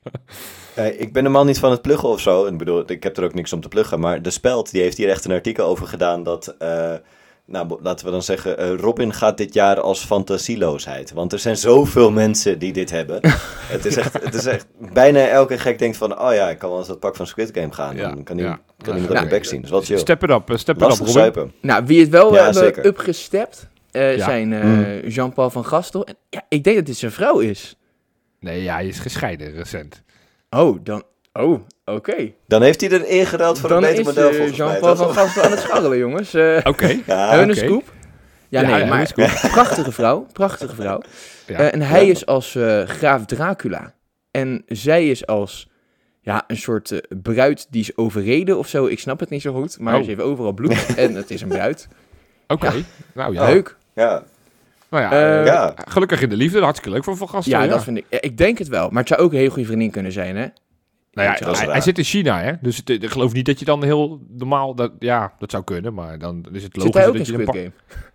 Eh, ik ben helemaal niet van het pluggen of zo. Ik bedoel, ik heb er ook niks om te pluggen. Maar De Speld, die heeft hier echt een artikel over gedaan dat... eh, nou, bo- laten we dan zeggen... eh, Robin gaat dit jaar als fantasieloosheid. Want er zijn zoveel mensen die dit hebben. het, is echt, het is echt... Bijna elke gek denkt van... Oh ja, ik kan wel eens dat pak van Squid Game gaan. Ja, Dan kan, die, ja. kan Ja, iemand ja. op de bek zien. Dat is wel chill. Step it up, uh, step it up, Lastig Robin. zuipen. Nou, wie het wel Ja, hebben zeker. upgestept uh, Ja. zijn uh, Mm. Jean-Paul van Gastel. En, ja, ik denk dat dit zijn vrouw is. Nee, ja, hij is gescheiden recent. Oh, dan... Oh, oké. Okay. Dan heeft hij er ingeruild voor Dan een beter is model uh, volgens mij. Jean-Paul toch? van Gastel aan het scharrelen, jongens. Uh, Oké. Ja, hebben we oké. een scoop? Ja, Ja, nee, ja, maar een scoop. prachtige vrouw. Prachtige vrouw. Ja. Uh, en hij Ja. is als uh, graaf Dracula. En zij is als... Ja, een soort uh, bruid die is overreden of zo. Ik snap het niet zo goed. Maar Oh. ze heeft overal bloed. En het is een bruid. Oké. Ja. Nou ja. Leuk. Ja. Nou ja, Eh, eh, ja. gelukkig in de liefde. Hartstikke leuk voor Van Gasten. Ja, dat vind ik... ja, ik denk het wel. Maar het zou ook een heel goede vriendin kunnen zijn, hè? Nou Dat ja, is hij, raar. hij zit in China, hè? Dus het, ik geloof niet dat je dan heel normaal... Dat, ja, dat zou kunnen, maar dan is het Zit logisch hij ook in dat je Squid een Game?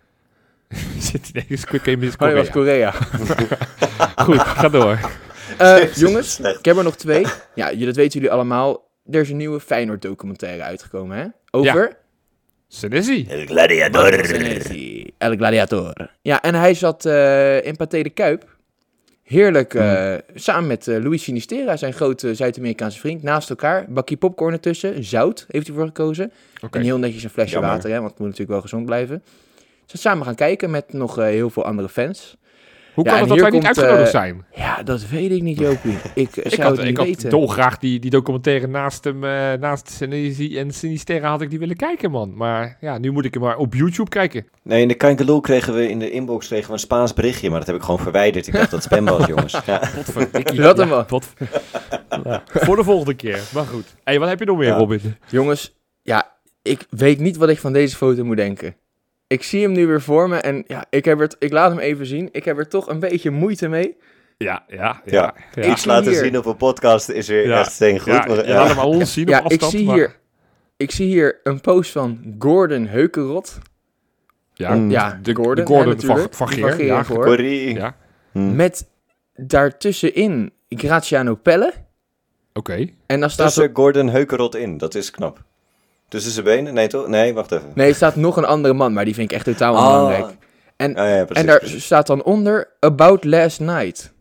pak- Zit nee, Squid Game is Oh, nee, was Korea. Korea. Goed, ga door. Uh, Jezus, jongens, slecht. ik heb er nog twee. Ja, j- dat weten jullie allemaal. Er is een nieuwe Feyenoord documentaire uitgekomen, hè? Over... Senesi. El Gladiador. Senesi, El Gladiator. Ja, en hij zat uh, in Pathé de Kuip. Heerlijk, uh, samen met uh, Luis Sinistera, zijn grote Zuid-Amerikaanse vriend, naast elkaar. Bakje popcorn ertussen, zout heeft hij voor gekozen. Oké. En heel netjes een flesje Jammer. water, hè, want het moet natuurlijk wel gezond blijven. Ze zijn samen gaan kijken met nog uh, heel veel andere fans. Hoe Ja, kan en het dat wij hier niet komt, uitgenodigd uh, zijn? Ja, dat weet ik niet, Jopie. Ik, uh, Ik zou had, het niet ik had weten. dolgraag die, die documentaire naast hem, uh, naast Senesi en Sinisterra had ik die willen kijken, man. Maar ja, nu moet ik hem maar op YouTube kijken. Nee, in de Kangaloo kregen we in de inbox kregen we een Spaans berichtje, maar dat heb ik gewoon verwijderd. Ik dacht dat het spam was, jongens. Ja. Potverdikkie. Dat hem wel. pot- ja, voor de volgende keer. Maar goed. Hey, wat heb je nog meer, Ja. Robin? Jongens, ja, ik weet niet wat ik van deze foto moet denken. Ik zie hem nu weer voor me en ja, ik, heb er t- ik laat hem even zien. Ik heb er toch een beetje moeite mee. Ja, ja, ja. Ja. ja. Ik Iets zie laten hier- zien op een podcast is weer Ja. echt steen goed. Ja, maar, je ja. laat hem aan ons zien Ja, op afstand. ik zie, maar- hier, ik zie hier een post van Gordon Heukenrot. Ja, Mm. Ja, de Gordon, de Gordon hè, van, natuurlijk. van Die Geer. van Geer Ja, voor. Corrie. ja. Hm. Met daartussenin Graziano Pelle. Oké. En dan staat Tussen er... Gordon Heukerot in, dat is knap. Tussen zijn benen? Nee, toch? Nee, wacht even. Nee, er staat nog een andere man, maar die vind ik echt totaal Ah. onbelangrijk. En, Ah, ja, precies, en daar precies. staat dan onder About Last Night.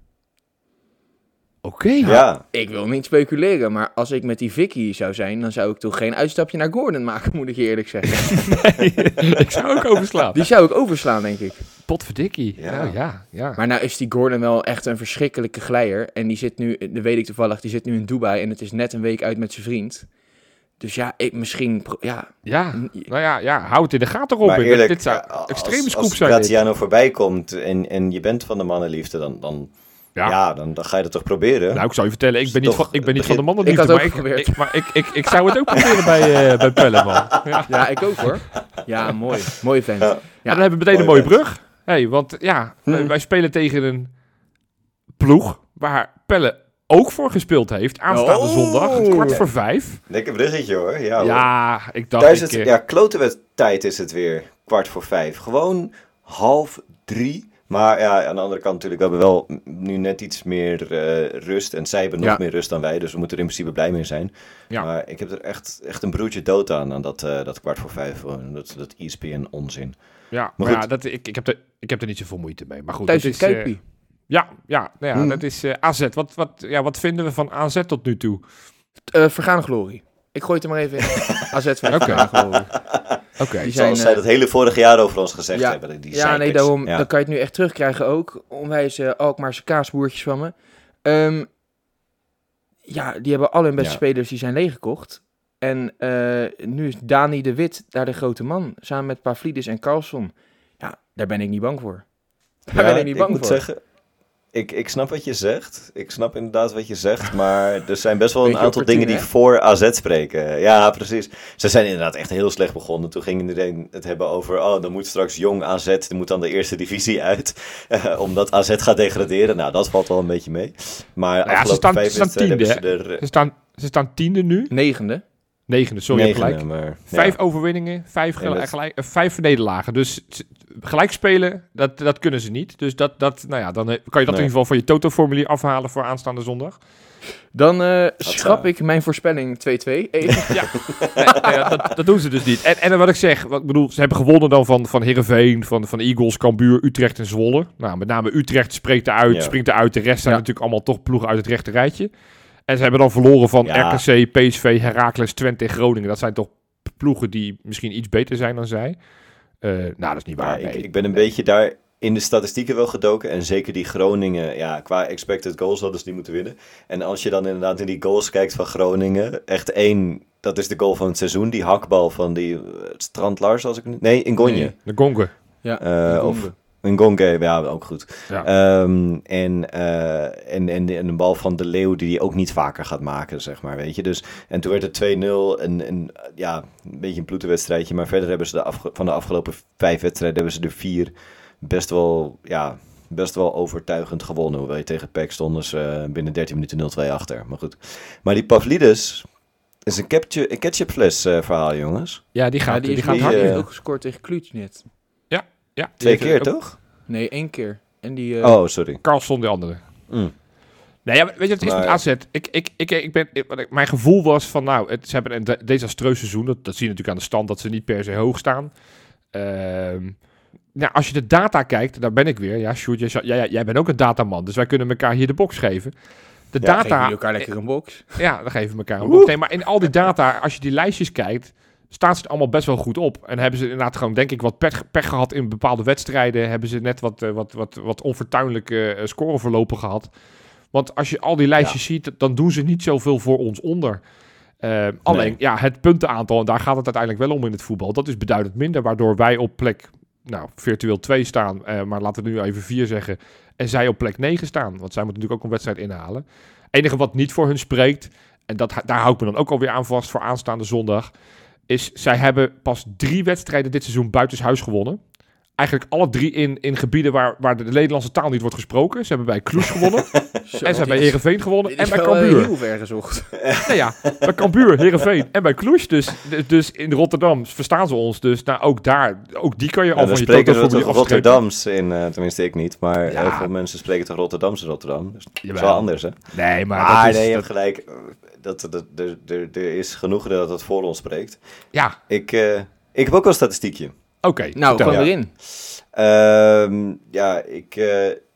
Oké. Ja, Ik wil niet speculeren, maar als ik met die Vicky zou zijn, dan zou ik toch geen uitstapje naar Gordon maken, moet ik je eerlijk zeggen. Nee, ik zou ook overslaan. Die zou ik overslaan, denk ik. Potverdikkie. Ja. Nou ja, ja. Maar nou is die Gordon wel echt een verschrikkelijke glijer. En die zit nu, dat weet ik toevallig, die zit nu in Dubai en het is net een week uit met zijn vriend. Dus ja, ik misschien, pro- ja. Ja, nou ja, ja, hou het in de gaten, Robin. maar eerlijk, dit zou ja, als, extreme scoop als zijn. dit. Graziano voorbij komt en, en je bent van de mannenliefde, dan, dan, Ja. ja. dan, dan ga je dat toch proberen? Nou, ik zou je vertellen, ik ben niet, Toch van, ik ben niet van de begin- mannenliefde, Ik had maar, ook ik, geprobeerd. ik, maar ik, ik, ik zou het ook proberen bij, uh, bij Pelle, man. Ja. Ja, ik ook hoor. Ja, mooi. Mooi vent. Ja. Ja. Maar dan hebben we meteen een Mooi mooie vent. brug. Hey, want ja, wij, Hm. wij spelen tegen een ploeg waar Pelle ook voor gespeeld heeft. Aanstaande Oh. zondag, kwart voor vijf. Lekker bruggetje hoor. Ja, hoor. Ja, ik dacht... Daar is ik, het, eh, ja, klote tijd is het weer. Kwart voor vijf. Gewoon half drie. Maar ja, aan de andere kant natuurlijk, we hebben wel nu net iets meer eh, rust. En zij hebben nog Ja. meer rust dan wij. Dus we moeten er in principe blij mee zijn. Ja. Maar ik heb er echt, echt een broertje dood aan, aan dat, eh, dat kwart voor vijf. eh, Dat, dat E S P N onzin. ja, Maar maar goed. ja, dat, ik, ik, heb er, ik heb er niet zoveel moeite mee. Maar goed, Thuis het in is... het eh, Kuipie. ja, ja, nou ja Hm. dat is eh, A Z. Wat, wat, ja, wat vinden we van A Z tot nu toe? Eh, Vergane glorie. Ik gooi het er maar even in. A Z van Oké. Vergane glorie. Oké. Die Zoals zijn, zij eh, dat hele vorige jaar over ons gezegd ja, hebben. Die ja, nee, zeikers. daarom Ja. dan kan je het nu echt terugkrijgen ook. Onwijs Alkmaarse kaasboertjes van me. Ehm, ja, die hebben al hun beste Ja. spelers, die zijn leeggekocht. En eh, nu is Dani de Wit daar de grote man. Samen met Pavlidis en Carlson. Ja, daar ben ik niet bang voor. Daar Ja, ben ik niet bang moet voor. zeggen, Ik, ik snap wat je zegt. Ik snap inderdaad wat je zegt. Maar er zijn best wel een Beetje aantal opportun, dingen die hè? voor A Z spreken. Ja, precies. Ze zijn inderdaad echt heel slecht begonnen. Toen ging iedereen het hebben over... Oh, dan moet straks jong A Z... Er moet dan de eerste divisie uit. Uh, omdat A Z gaat degraderen. Nou, dat valt wel een beetje mee. Maar Nou ja, ze afgelopen staan, vijf ze staan wedstrijden tiende, hebben ze hè? er... Ze staan, ze staan tiende nu. Negende. Negende, sorry, negende, gelijk. maar, Vijf ja. overwinningen, vijf, Ja, gelijk, dat- gelijk, uh, vijf nederlagen. Dus z- gelijk spelen, dat, dat kunnen ze niet. Dus dat, dat, nou ja, dan eh, kan je dat Nee. in ieder geval van je Toto-formulier afhalen voor aanstaande zondag. Dan uh, schrap zou- ik mijn voorspelling twee-twee. Even. Ja, nee, nee, ja, dat, dat doen ze dus niet. En, en wat ik zeg, wat ik bedoel, ze hebben gewonnen dan van, van Heerenveen, van, van Eagles, Cambuur, Utrecht en Zwolle. Nou, met name Utrecht spreekt eruit, Ja. springt eruit. De rest zijn Ja. natuurlijk allemaal toch ploegen uit het rechte rijtje. En ze hebben dan verloren van Ja. R K C, P S V, Heracles, Twente en Groningen. Dat zijn toch ploegen die misschien iets beter zijn dan zij. Uh, nou, dat is niet Ja, waar. ik, nee. ik ben een beetje daar in de statistieken wel gedoken. En zeker die Groningen, ja, qua expected goals hadden ze die moeten winnen. En als je dan inderdaad in die goals kijkt van Groningen, echt één, dat is de goal van het seizoen. Die hakbal van die uh, Strand Lars, als ik niet... Nee, Ingonje. Nee. De Gongen. Ja, Eh, die of Gonge. Ngonge, ja, ook goed. Ja. Ehm, en, eh, en, en, en een bal van De Leeuw die hij ook niet vaker gaat maken, zeg maar, weet je. Dus, en toen werd het twee nul en, en ja, een beetje een ploetenwedstrijdje. Maar verder hebben ze de afge- van de afgelopen vijf wedstrijden hebben ze er vier best wel, ja, best wel overtuigend gewonnen. Hoewel je tegen P E C stonden ze uh, binnen dertien minuten nul twee achter. Maar goed. Maar die Pavlidis is een, ketchup, een ketchupfles uh, verhaal, jongens. Ja, die Ja, gaat, die, die is gaat die hard. die, heeft eh, ook gescoord tegen Cluj net. Ja, die Twee heeft keer, ook- toch? Nee, één keer. En die... uh, Oh, sorry. Carlson de andere. Mm. Nee, ja, weet je, het is Maar- met A Z. Ik, ik, ik, ik ben, ik- wat ik- mijn gevoel was van, nou, het, ze hebben een de- desastreus seizoen. Dat, dat zie je natuurlijk aan de stand, dat ze niet per se hoog staan. Ehm, nou, als je de data kijkt, daar ben ik weer. Ja, Sjoerd, jij, zou- jij, jij bent ook een dataman, dus wij kunnen elkaar hier de box geven. De Ja, geven data... jullie elkaar lekker een box. Ja, dan geven we elkaar een box. Nee, maar in al die data, als je die lijstjes kijkt, staan ze er allemaal best wel goed op. En hebben ze inderdaad gewoon, denk ik, wat pech, pech gehad in bepaalde wedstrijden. Hebben ze net wat, eh, wat, wat, wat onfortuinlijke uh, scoreverlopen gehad. Want als je al die lijstjes ziet, dan doen ze niet zoveel voor ons onder. Uh, alleen, Nee. ja, het puntenaantal, en daar gaat het uiteindelijk wel om in het voetbal, dat is beduidend minder, waardoor wij op plek, nou, virtueel twee staan, uh, maar laten we nu even vier zeggen, en zij op plek negen staan. Want zij moeten natuurlijk ook een wedstrijd inhalen. Het enige wat niet voor hun spreekt, en dat, daar hou ik me dan ook alweer aan vast voor aanstaande zondag, is zij hebben pas drie wedstrijden dit seizoen buitenshuis gewonnen. Eigenlijk alle drie in, in gebieden waar, waar de Nederlandse taal niet wordt gesproken. Ze hebben bij Cluj gewonnen. Zo, En ze hebben bij dit is- Heerenveen gewonnen. dit En is bij wel, eh, Cambuur. heel ver gezocht. Nou ja, bij Cambuur, Heerenveen en bij Cluj. Dus, dus in Rotterdam verstaan ze ons. Dus nou, ook daar, ook die kan je Ja, al dan van je spreken ze Toto-formulier toch afstrepen. Rotterdams in, uh, tenminste ik niet, maar Ja. heel veel mensen spreken toch Rotterdamse Rotterdam. Dus dat is Jawel. wel anders, hè? Nee, maar Maar dat is... nee, je dat- hebt gelijk. Dat, dat, er, er, er is genoeg dat het voor ons spreekt. ja, Ik, uh, ik heb ook wel een statistiekje. oké. Nou, vertel. gewoon Ja. erin. Ehm, ja, ik... Uh,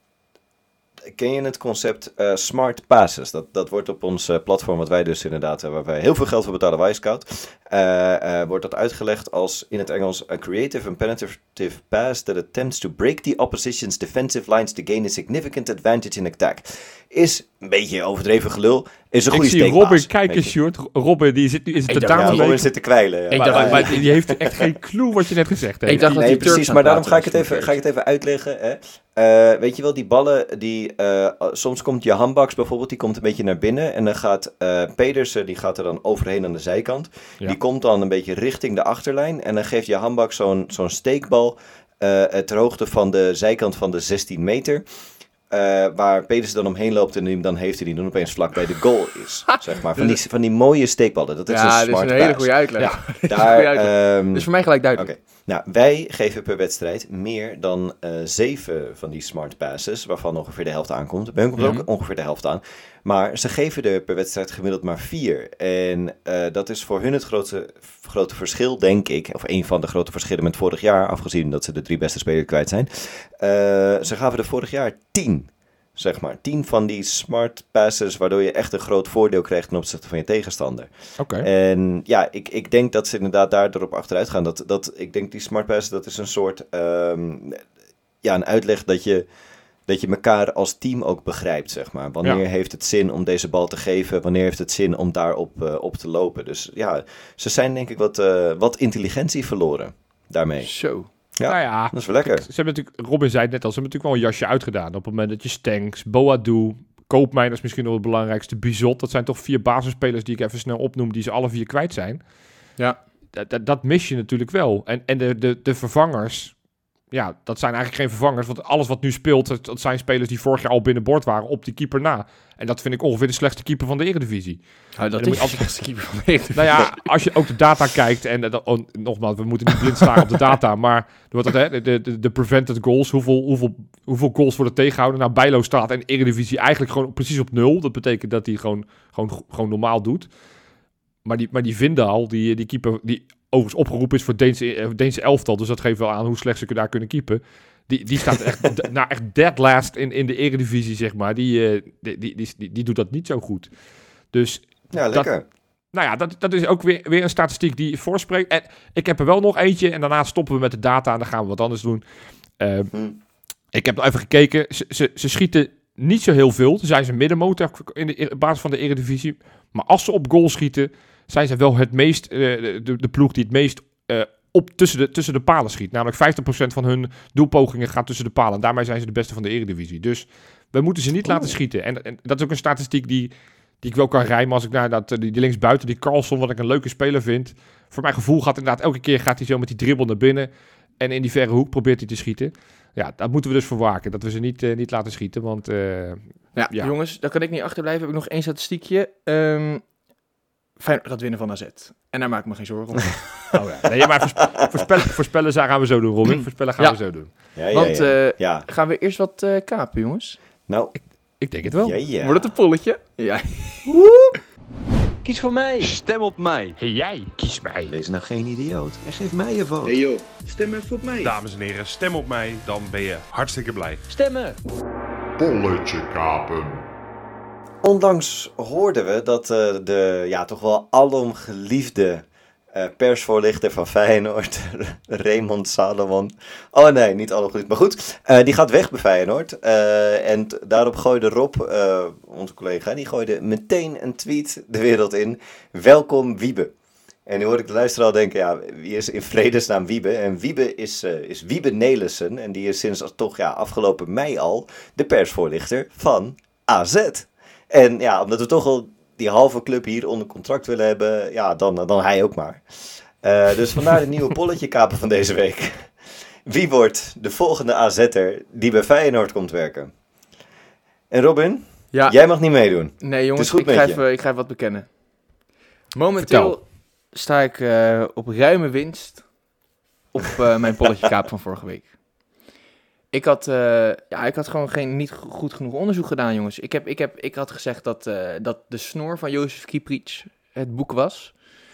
ken je het concept uh, Smart Passes? Dat, dat wordt op ons uh, platform, wat wij dus inderdaad, uh, waar wij heel veel geld voor betalen, Wisecout, uh, uh, wordt dat uitgelegd als in het Engels: a creative and penetrative pass that attempts to break the opposition's defensive lines to gain a significant advantage in attack. Is een beetje overdreven gelul. Is een Ik goede zie steekpaas. Robin kijken, weet je. Sjoerd. Robin, die zit nu in zijn Ik dacht, Ja, tentamen. Robin zit te kwijlen. Ja. Ik maar, dacht- maar die heeft echt geen clue wat je net gezegd heeft. Ik dacht dat Nee, hij Turks precies, aan maar het daarom ga ik, het praten even, was ga ik het even uitleggen. Hè. Uh, weet je wel, die ballen, die, uh, soms komt je handbaks bijvoorbeeld, die komt een beetje naar binnen. En dan gaat uh, Pedersen, die gaat er dan overheen aan de zijkant. Ja. Die komt dan een beetje richting de achterlijn. En dan geeft je handbak zo'n, zo'n steekbal uh, ter hoogte van de zijkant van de zestien meter. Uh, waar Pedersen dan omheen loopt en die, dan heeft hij die dan opeens vlak bij de goal is. Zeg maar. Van die, van die mooie steekballen. Dat is Ja, een dit is smart een hele pass. goede uitleg. Ja, Dit is een goede Daar, uitleg. um, Dus voor mij gelijk duidelijk. Oké, nou, wij geven per wedstrijd meer dan uh, zeven van die smart passes, waarvan ongeveer de helft aankomt. Bij hun komt Mhm. ook ongeveer de helft aan. Maar ze geven er per wedstrijd gemiddeld maar vier. En uh, dat is voor hun het grote, grote verschil, denk ik. Of een van de grote verschillen met vorig jaar, afgezien dat ze de drie beste spelers kwijt zijn. Uh, ze gaven er vorig jaar tien. Zeg maar, tien van die smart passes, waardoor je echt een groot voordeel krijgt ten opzichte van je tegenstander. Oké. En ja, ik, ik denk dat ze inderdaad daardoor op achteruit gaan. Dat, dat, ik denk die smart pass, dat is een soort, um, ja, een uitleg dat je, dat je elkaar als team ook begrijpt, zeg maar. Wanneer Ja. heeft het zin om deze bal te geven? Wanneer heeft het zin om daarop uh, op te lopen? Dus ja, ze zijn denk ik wat, uh, wat intelligentie verloren daarmee. Zo. Ja, nou ja, dat is wel lekker. Ze hebben natuurlijk, Robin zei het net al, ze hebben natuurlijk wel een jasje uitgedaan. Op het moment dat je Stenks, Boadu, Koopmeiners misschien nog het belangrijkste, Bizot. Dat zijn toch vier basisspelers die ik even snel opnoem, die ze alle vier kwijt zijn. Ja. Dat, dat, dat mis je natuurlijk wel. En, en de, de, de vervangers, ja, dat zijn eigenlijk geen vervangers. Want alles wat nu speelt, dat, dat zijn spelers die vorig jaar al binnenboord waren op die keeper na. En dat vind ik ongeveer de slechtste keeper van de Eredivisie. Nou, dat En dan is moet de je slechtste keeper van de Eredivisie. Nou ja, als je ook de data kijkt, en dat, oh, nogmaals, we moeten niet blind staan op de data, maar er wordt dat, hè, de, de, de prevented goals, hoeveel, hoeveel, hoeveel goals worden tegengehouden? Nou, Bijlo staat in de Eredivisie eigenlijk gewoon precies op nul. Dat betekent dat hij gewoon, gewoon, gewoon normaal doet. Maar die, maar die Vindal, die, die keeper, die overigens opgeroepen is voor het Deense, Deense elftal, dus dat geeft wel aan hoe slecht ze daar kunnen keepen. Die, die staat echt, nou, echt dead last in, in de Eredivisie, zeg maar. Die, uh, die, die, die, die, die doet dat niet zo goed. Dus Ja, lekker. Dat, nou ja, dat, dat is ook weer, weer een statistiek die voorspreekt. En ik heb er wel nog eentje en daarna stoppen we met de data en dan gaan we wat anders doen. Uh, hm. Ik heb nog even gekeken. Ze, ze, ze schieten niet zo heel veel. Ze zijn ze middenmotor in de op basis van de Eredivisie. Maar als ze op goal schieten, zijn ze wel het meest, uh, de, de ploeg die het meest uh, op tussen de, tussen de palen schiet. Namelijk vijftig procent van hun doelpogingen gaat tussen de palen. En daarmee zijn ze de beste van de Eredivisie. Dus we moeten ze niet oh. laten schieten. En, en dat is ook een statistiek die, die ik wel kan rijmen als ik naar dat, die, die linksbuiten, die Carlson, wat ik een leuke speler vind. Voor mijn gevoel gaat inderdaad elke keer gaat hij zo met die dribbel naar binnen. En in die verre hoek probeert hij te schieten. Ja, dat moeten we dus voor waken. Dat we ze niet, uh, niet laten schieten. Want uh, ja, ja, jongens, daar kan ik niet achterblijven. Heb ik nog één statistiekje. Um, Feyenoord gaat winnen van A Z. En daar maak ik me geen zorgen om. Oh ja. Nee, maar voorspellen, voorspellen, voorspellen gaan we zo doen, Robin. Voorspellen gaan ja. we zo doen. Ja, ja, Want uh, ja. gaan we eerst wat uh, kapen, jongens? Nou, ik, ik denk het wel. Ja, ja. Wordt het een polletje? Ja. Kies voor mij. Stem op mij. Hey jij, kies mij. Wees nou geen idioot en geef mij je vote. Hey joh, stem even op mij. Dames en heren, stem op mij, dan ben je hartstikke blij. Stemmen. Polletje kapen. Onlangs hoorden we dat uh, de ja, toch wel alom geliefde uh, persvoorlichter van Feyenoord, Raymond Salomon. Oh nee, niet alom geliefd, maar goed. Uh, die gaat weg bij Feyenoord. Uh, en t- daarop gooide Rob, uh, onze collega, die gooide meteen een tweet de wereld in. Welkom Wiebe. En nu hoor ik de luisteraar al denken, ja, wie is in vredesnaam Wiebe? En Wiebe is, uh, is Wiebe Nelissen. En die is sinds toch ja, afgelopen mei al de persvoorlichter van A Z. En ja, omdat we toch al die halve club hier onder contract willen hebben, ja, dan, dan hij ook maar. Uh, dus vandaar de nieuwe polletje kapen van deze week. Wie wordt de volgende A Z'er die bij Feyenoord komt werken? En Robin, Ja. jij mag niet meedoen. Nee, jongens, goed ik met ga, je. even, ik ga even wat bekennen. Momenteel Vertel. sta ik uh, op ruime winst op uh, mijn polletje kaap van vorige week. Ik had, uh, ja, ik had gewoon geen, niet goed genoeg onderzoek gedaan, jongens. Ik, heb, ik, heb, ik had gezegd dat, uh, dat De Snor van Jozef Kieprits het boek was.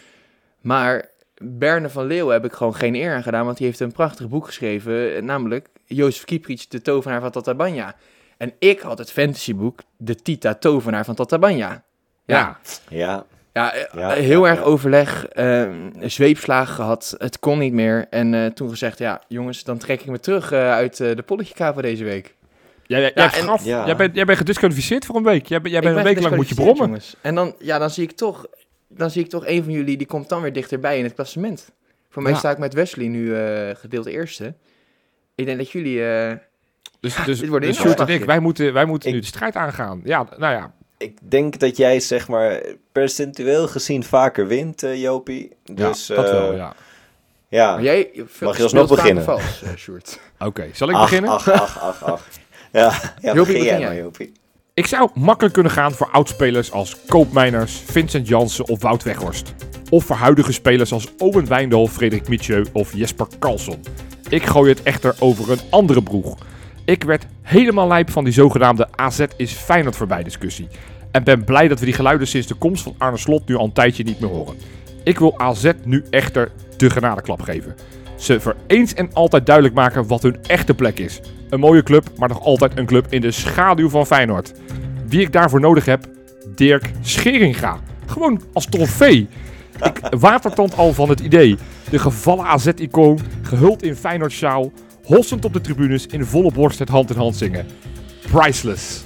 Maar Berne van Leeuwen heb ik gewoon geen eer aan gedaan, want die heeft een prachtig boek geschreven, namelijk Jozef Kieprits, de tovenaar van Tatabanya. En ik had het fantasyboek De Tita Tovenaar van Tatabanya. Ja. Ja, Ja, Ja, heel ja, erg ja. overleg, uh, zweepslagen gehad, het kon niet meer. En uh, toen gezegd, ja jongens, dan trek ik me terug uh, uit uh, de polletje kapen deze week. Jij, jij, Ja, jij, en- gaf, Ja. jij, bent, jij bent gedisqualificeerd voor een week. Jij, bent- jij bent Ik een ben week lang moet je gedisqualificeerd, brommen. jongens. En dan, ja, dan zie ik toch, dan zie ik toch een van jullie, die komt dan weer dichterbij in het klassement. Voor mij Ja. sta ik met Wesley nu uh, gedeeld eerste. Ik denk dat jullie... Uh, Dus, dus, dit wordt dus een Sjoerd en ik, inhaalslag. wij moeten, wij moeten Ik- nu de strijd aangaan. Ja, nou ja. ik denk dat jij zeg maar percentueel gezien vaker wint, uh, Jopie. Dus, ja, dat uh, wel, ja. Ja, maar jij Mag je alsnog speelt vaak beginnen? vals, uh, Sjoerd. Oké, zal ik ach, beginnen? ach, ach, ach, ach. Ja, ja Jopie, begin begin jij jij. maar, Jopie. Ik zou makkelijk kunnen gaan voor oudspelers als Koopmeiners, Vincent Janssen of Wout Weghorst. Of voor huidige spelers als Owen Wijndal, Frederik Mitchell of Jesper Karlsson. Ik gooi het echter over een andere broeg. Ik werd helemaal lijp van die zogenaamde A Z is Feyenoord voorbij discussie. En ben blij dat we die geluiden sinds de komst van Arne Slot nu al een tijdje niet meer horen. Ik wil A Z nu echter de genadeklap geven. Ze voor eens en altijd duidelijk maken wat hun echte plek is. Een mooie club, maar nog altijd een club in de schaduw van Feyenoord. Wie ik daarvoor nodig heb? Dirk Scheringa. Gewoon als trofee. Ik watertand al van het idee. De gevallen A Z-icoon, gehuld in Feyenoord-sjaal, hossend op de tribunes in volle borst het hand in hand zingen. Priceless.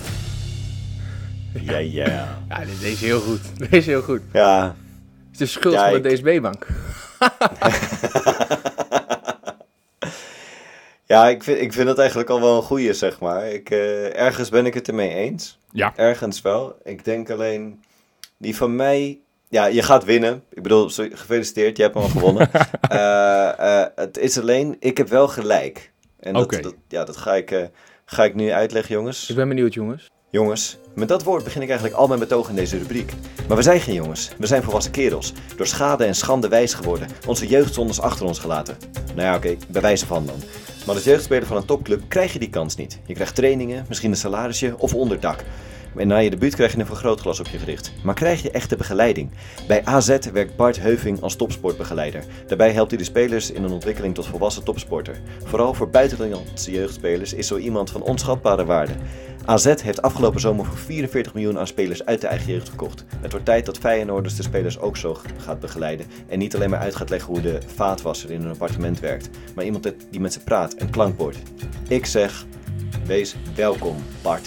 Ja, ja. Ja, dit deze is heel goed. Deze is heel goed. Ja, Het is de schuld Ja, van ik- de D S B-bank. Ja, ik vind, ik vind dat eigenlijk al wel een goeie, zeg maar. Ik, uh, ergens ben ik het ermee eens. Ja. Ergens wel. Ik denk alleen, die van mij... Ja, je gaat winnen. Ik bedoel, gefeliciteerd, je hebt hem al gewonnen. uh, uh, het is alleen, ik heb wel gelijk. En dat, Oké. dat, ja, dat ga ik, uh, ga ik nu uitleggen, jongens. Ik ben benieuwd, jongens. Jongens, met dat woord begin ik eigenlijk al mijn betoog in deze rubriek. Maar we zijn geen jongens, we zijn volwassen kerels. Door schade en schande wijs geworden. Onze jeugdzondes achter ons gelaten. Nou ja, oké, okay, bij wijze van dan. Maar als jeugdspeler van een topclub krijg je die kans niet. Je krijgt trainingen, misschien een salarisje of onderdak. En na je debuut krijg je een vergrootglas op je gericht. Maar krijg je echte begeleiding? Bij A Z werkt Bart Heuving als topsportbegeleider. Daarbij helpt hij de spelers in een ontwikkeling tot volwassen topsporter. Vooral voor buitenlandse jeugdspelers is zo iemand van onschatbare waarde. A Z heeft afgelopen zomer voor vierenveertig miljoen aan spelers uit de eigen jeugd verkocht. Het wordt tijd dat Feyenoorders de spelers ook zo gaat begeleiden. En niet alleen maar uit gaat leggen hoe de vaatwasser in een appartement werkt. Maar iemand die met ze praat en klankbord. Ik zeg, wees welkom, Bart.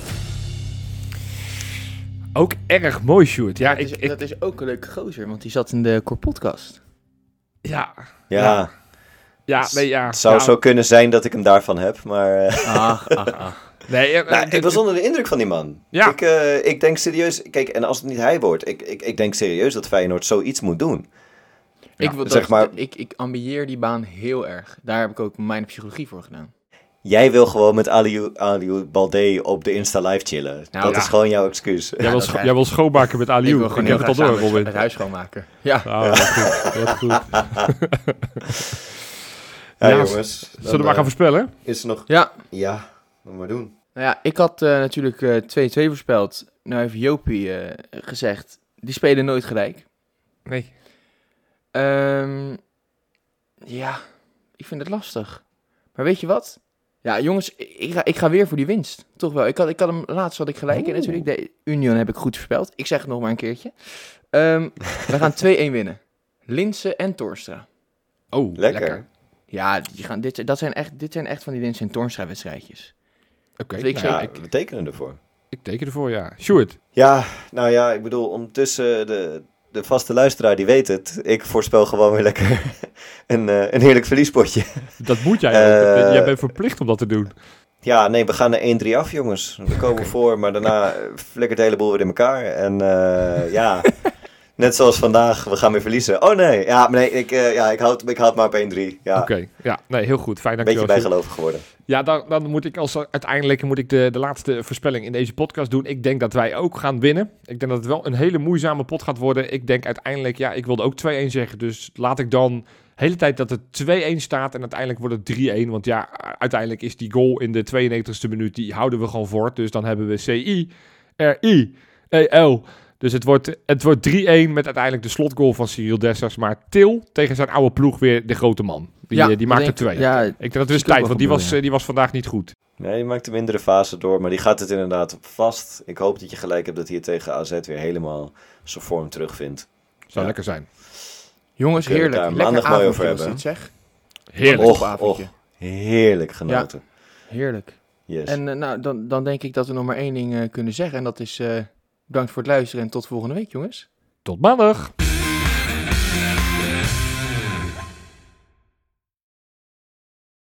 Ook erg mooi, Sjoerd. Ja, dat, is, ik, ik, dat is ook een leuke gozer, want die zat in de Core Podcast. ja, Ja, ja, ja, nee, ja. het zou ja. zo kunnen zijn dat ik hem daarvan heb, maar... Uh... Ach, ach, ach. Nee, uh, Nou, ik was onder de indruk van die man. Ja. Ik, uh, ik denk serieus... Kijk, en als het niet hij wordt... Ik, ik, ik denk serieus dat Feyenoord zoiets moet doen. Ik, wil, dat, zeg maar- ik, ik ambieer die baan heel erg. Daar heb ik ook mijn psychologie voor gedaan. Jij wil gewoon met Aliou, Aliou Balde op de Insta live chillen. Nou, dat ja. is gewoon jouw excuus. Jij, wil dat scho- ga- jij wil schoonmaken met Ik Aliou. wil Ik, gewoon heb heel het al graag door, samen Robin. het huis schoonmaken. Ja. Ah, wat goed. Wat goed. Ja, Ja, jongens. Zullen we maar gaan voorspellen? Is er nog... Ja, Ja, wat maar doen. nou ja, ik had uh, natuurlijk uh, twee-twee voorspeld. Nou heeft Jopie uh, gezegd, die spelen nooit gelijk. Nee. Um, ja, ik vind het lastig. Maar weet je wat? Ja, jongens, ik ga, ik ga weer voor die winst. Toch wel. Ik had, ik had hem laatst had ik gelijk. En natuurlijk, de Union heb ik goed voorspeld. Ik zeg het nog maar een keertje. Um, we gaan twee-een winnen. Linse en Toornstra. Oh, Lekker. lekker. Ja, die gaan, dit, dat zijn echt, dit zijn echt van die Linse en Toornstra wedstrijdjes. Oké, Dus ik nou zeg- ja, Ja, ik, we tekenen ervoor. ik teken ervoor, ja. Sjoerd. Ja, nou ja, ik bedoel, ondertussen de, de vaste luisteraar die weet het. Ik voorspel gewoon weer lekker een, uh, een heerlijk verliespotje. Dat moet jij Eh, ook. Jij bent verplicht om dat te doen. Ja, nee, we gaan naar één drie af, jongens. We komen Oké. voor, maar daarna flikkert de hele boel weer in elkaar. En uh, ja, net zoals vandaag, we gaan weer verliezen. Oh nee, ja, maar nee, ik, uh, ja, ik, houd, ik houd maar op één drie. Ja, Oké, ja. Nee, heel goed. Fijn, een beetje dankjewel. Sjoerd. bijgelovig geworden. Ja, dan, dan moet ik als uiteindelijk moet ik de, de laatste voorspelling in deze podcast doen. Ik denk dat wij ook gaan winnen. Ik denk dat het wel een hele moeizame pot gaat worden. Ik denk uiteindelijk, ja, ik wilde ook twee-een zeggen. Dus laat ik dan de hele tijd dat het twee-een staat en uiteindelijk wordt het drie-een. Want ja, uiteindelijk is die goal in de tweeënnegentigste minuut, die houden we gewoon voort. Dus dan hebben we C I R I E L. Dus het wordt, het wordt drie-een met uiteindelijk de slotgoal van Cyril Dessers. Maar Til tegen zijn oude ploeg weer de grote man. Die, Ja, eh, die maakt er denk- twee. Ja, Ik denk dat het is zie ik ook tijd, wel want die was, gebeuren, eh, die was vandaag niet goed. Nee, je maakt de mindere fase door, maar die gaat het inderdaad op vast. Ik hoop dat je gelijk hebt dat hij tegen A Z weer helemaal zijn vorm terugvindt. Zou Ja. lekker zijn. jongens, We kunnen heerlijk. het daar Lekker maandag mooi over avondje was hebben. dit, zeg. Heerlijk. Och, Och, avondje. och, heerlijk genoten. Heerlijk. Yes. En uh, nou, dan, dan denk ik dat we nog maar één ding uh, kunnen zeggen. En dat is uh, bedankt voor het luisteren en tot volgende week, jongens. Tot maandag.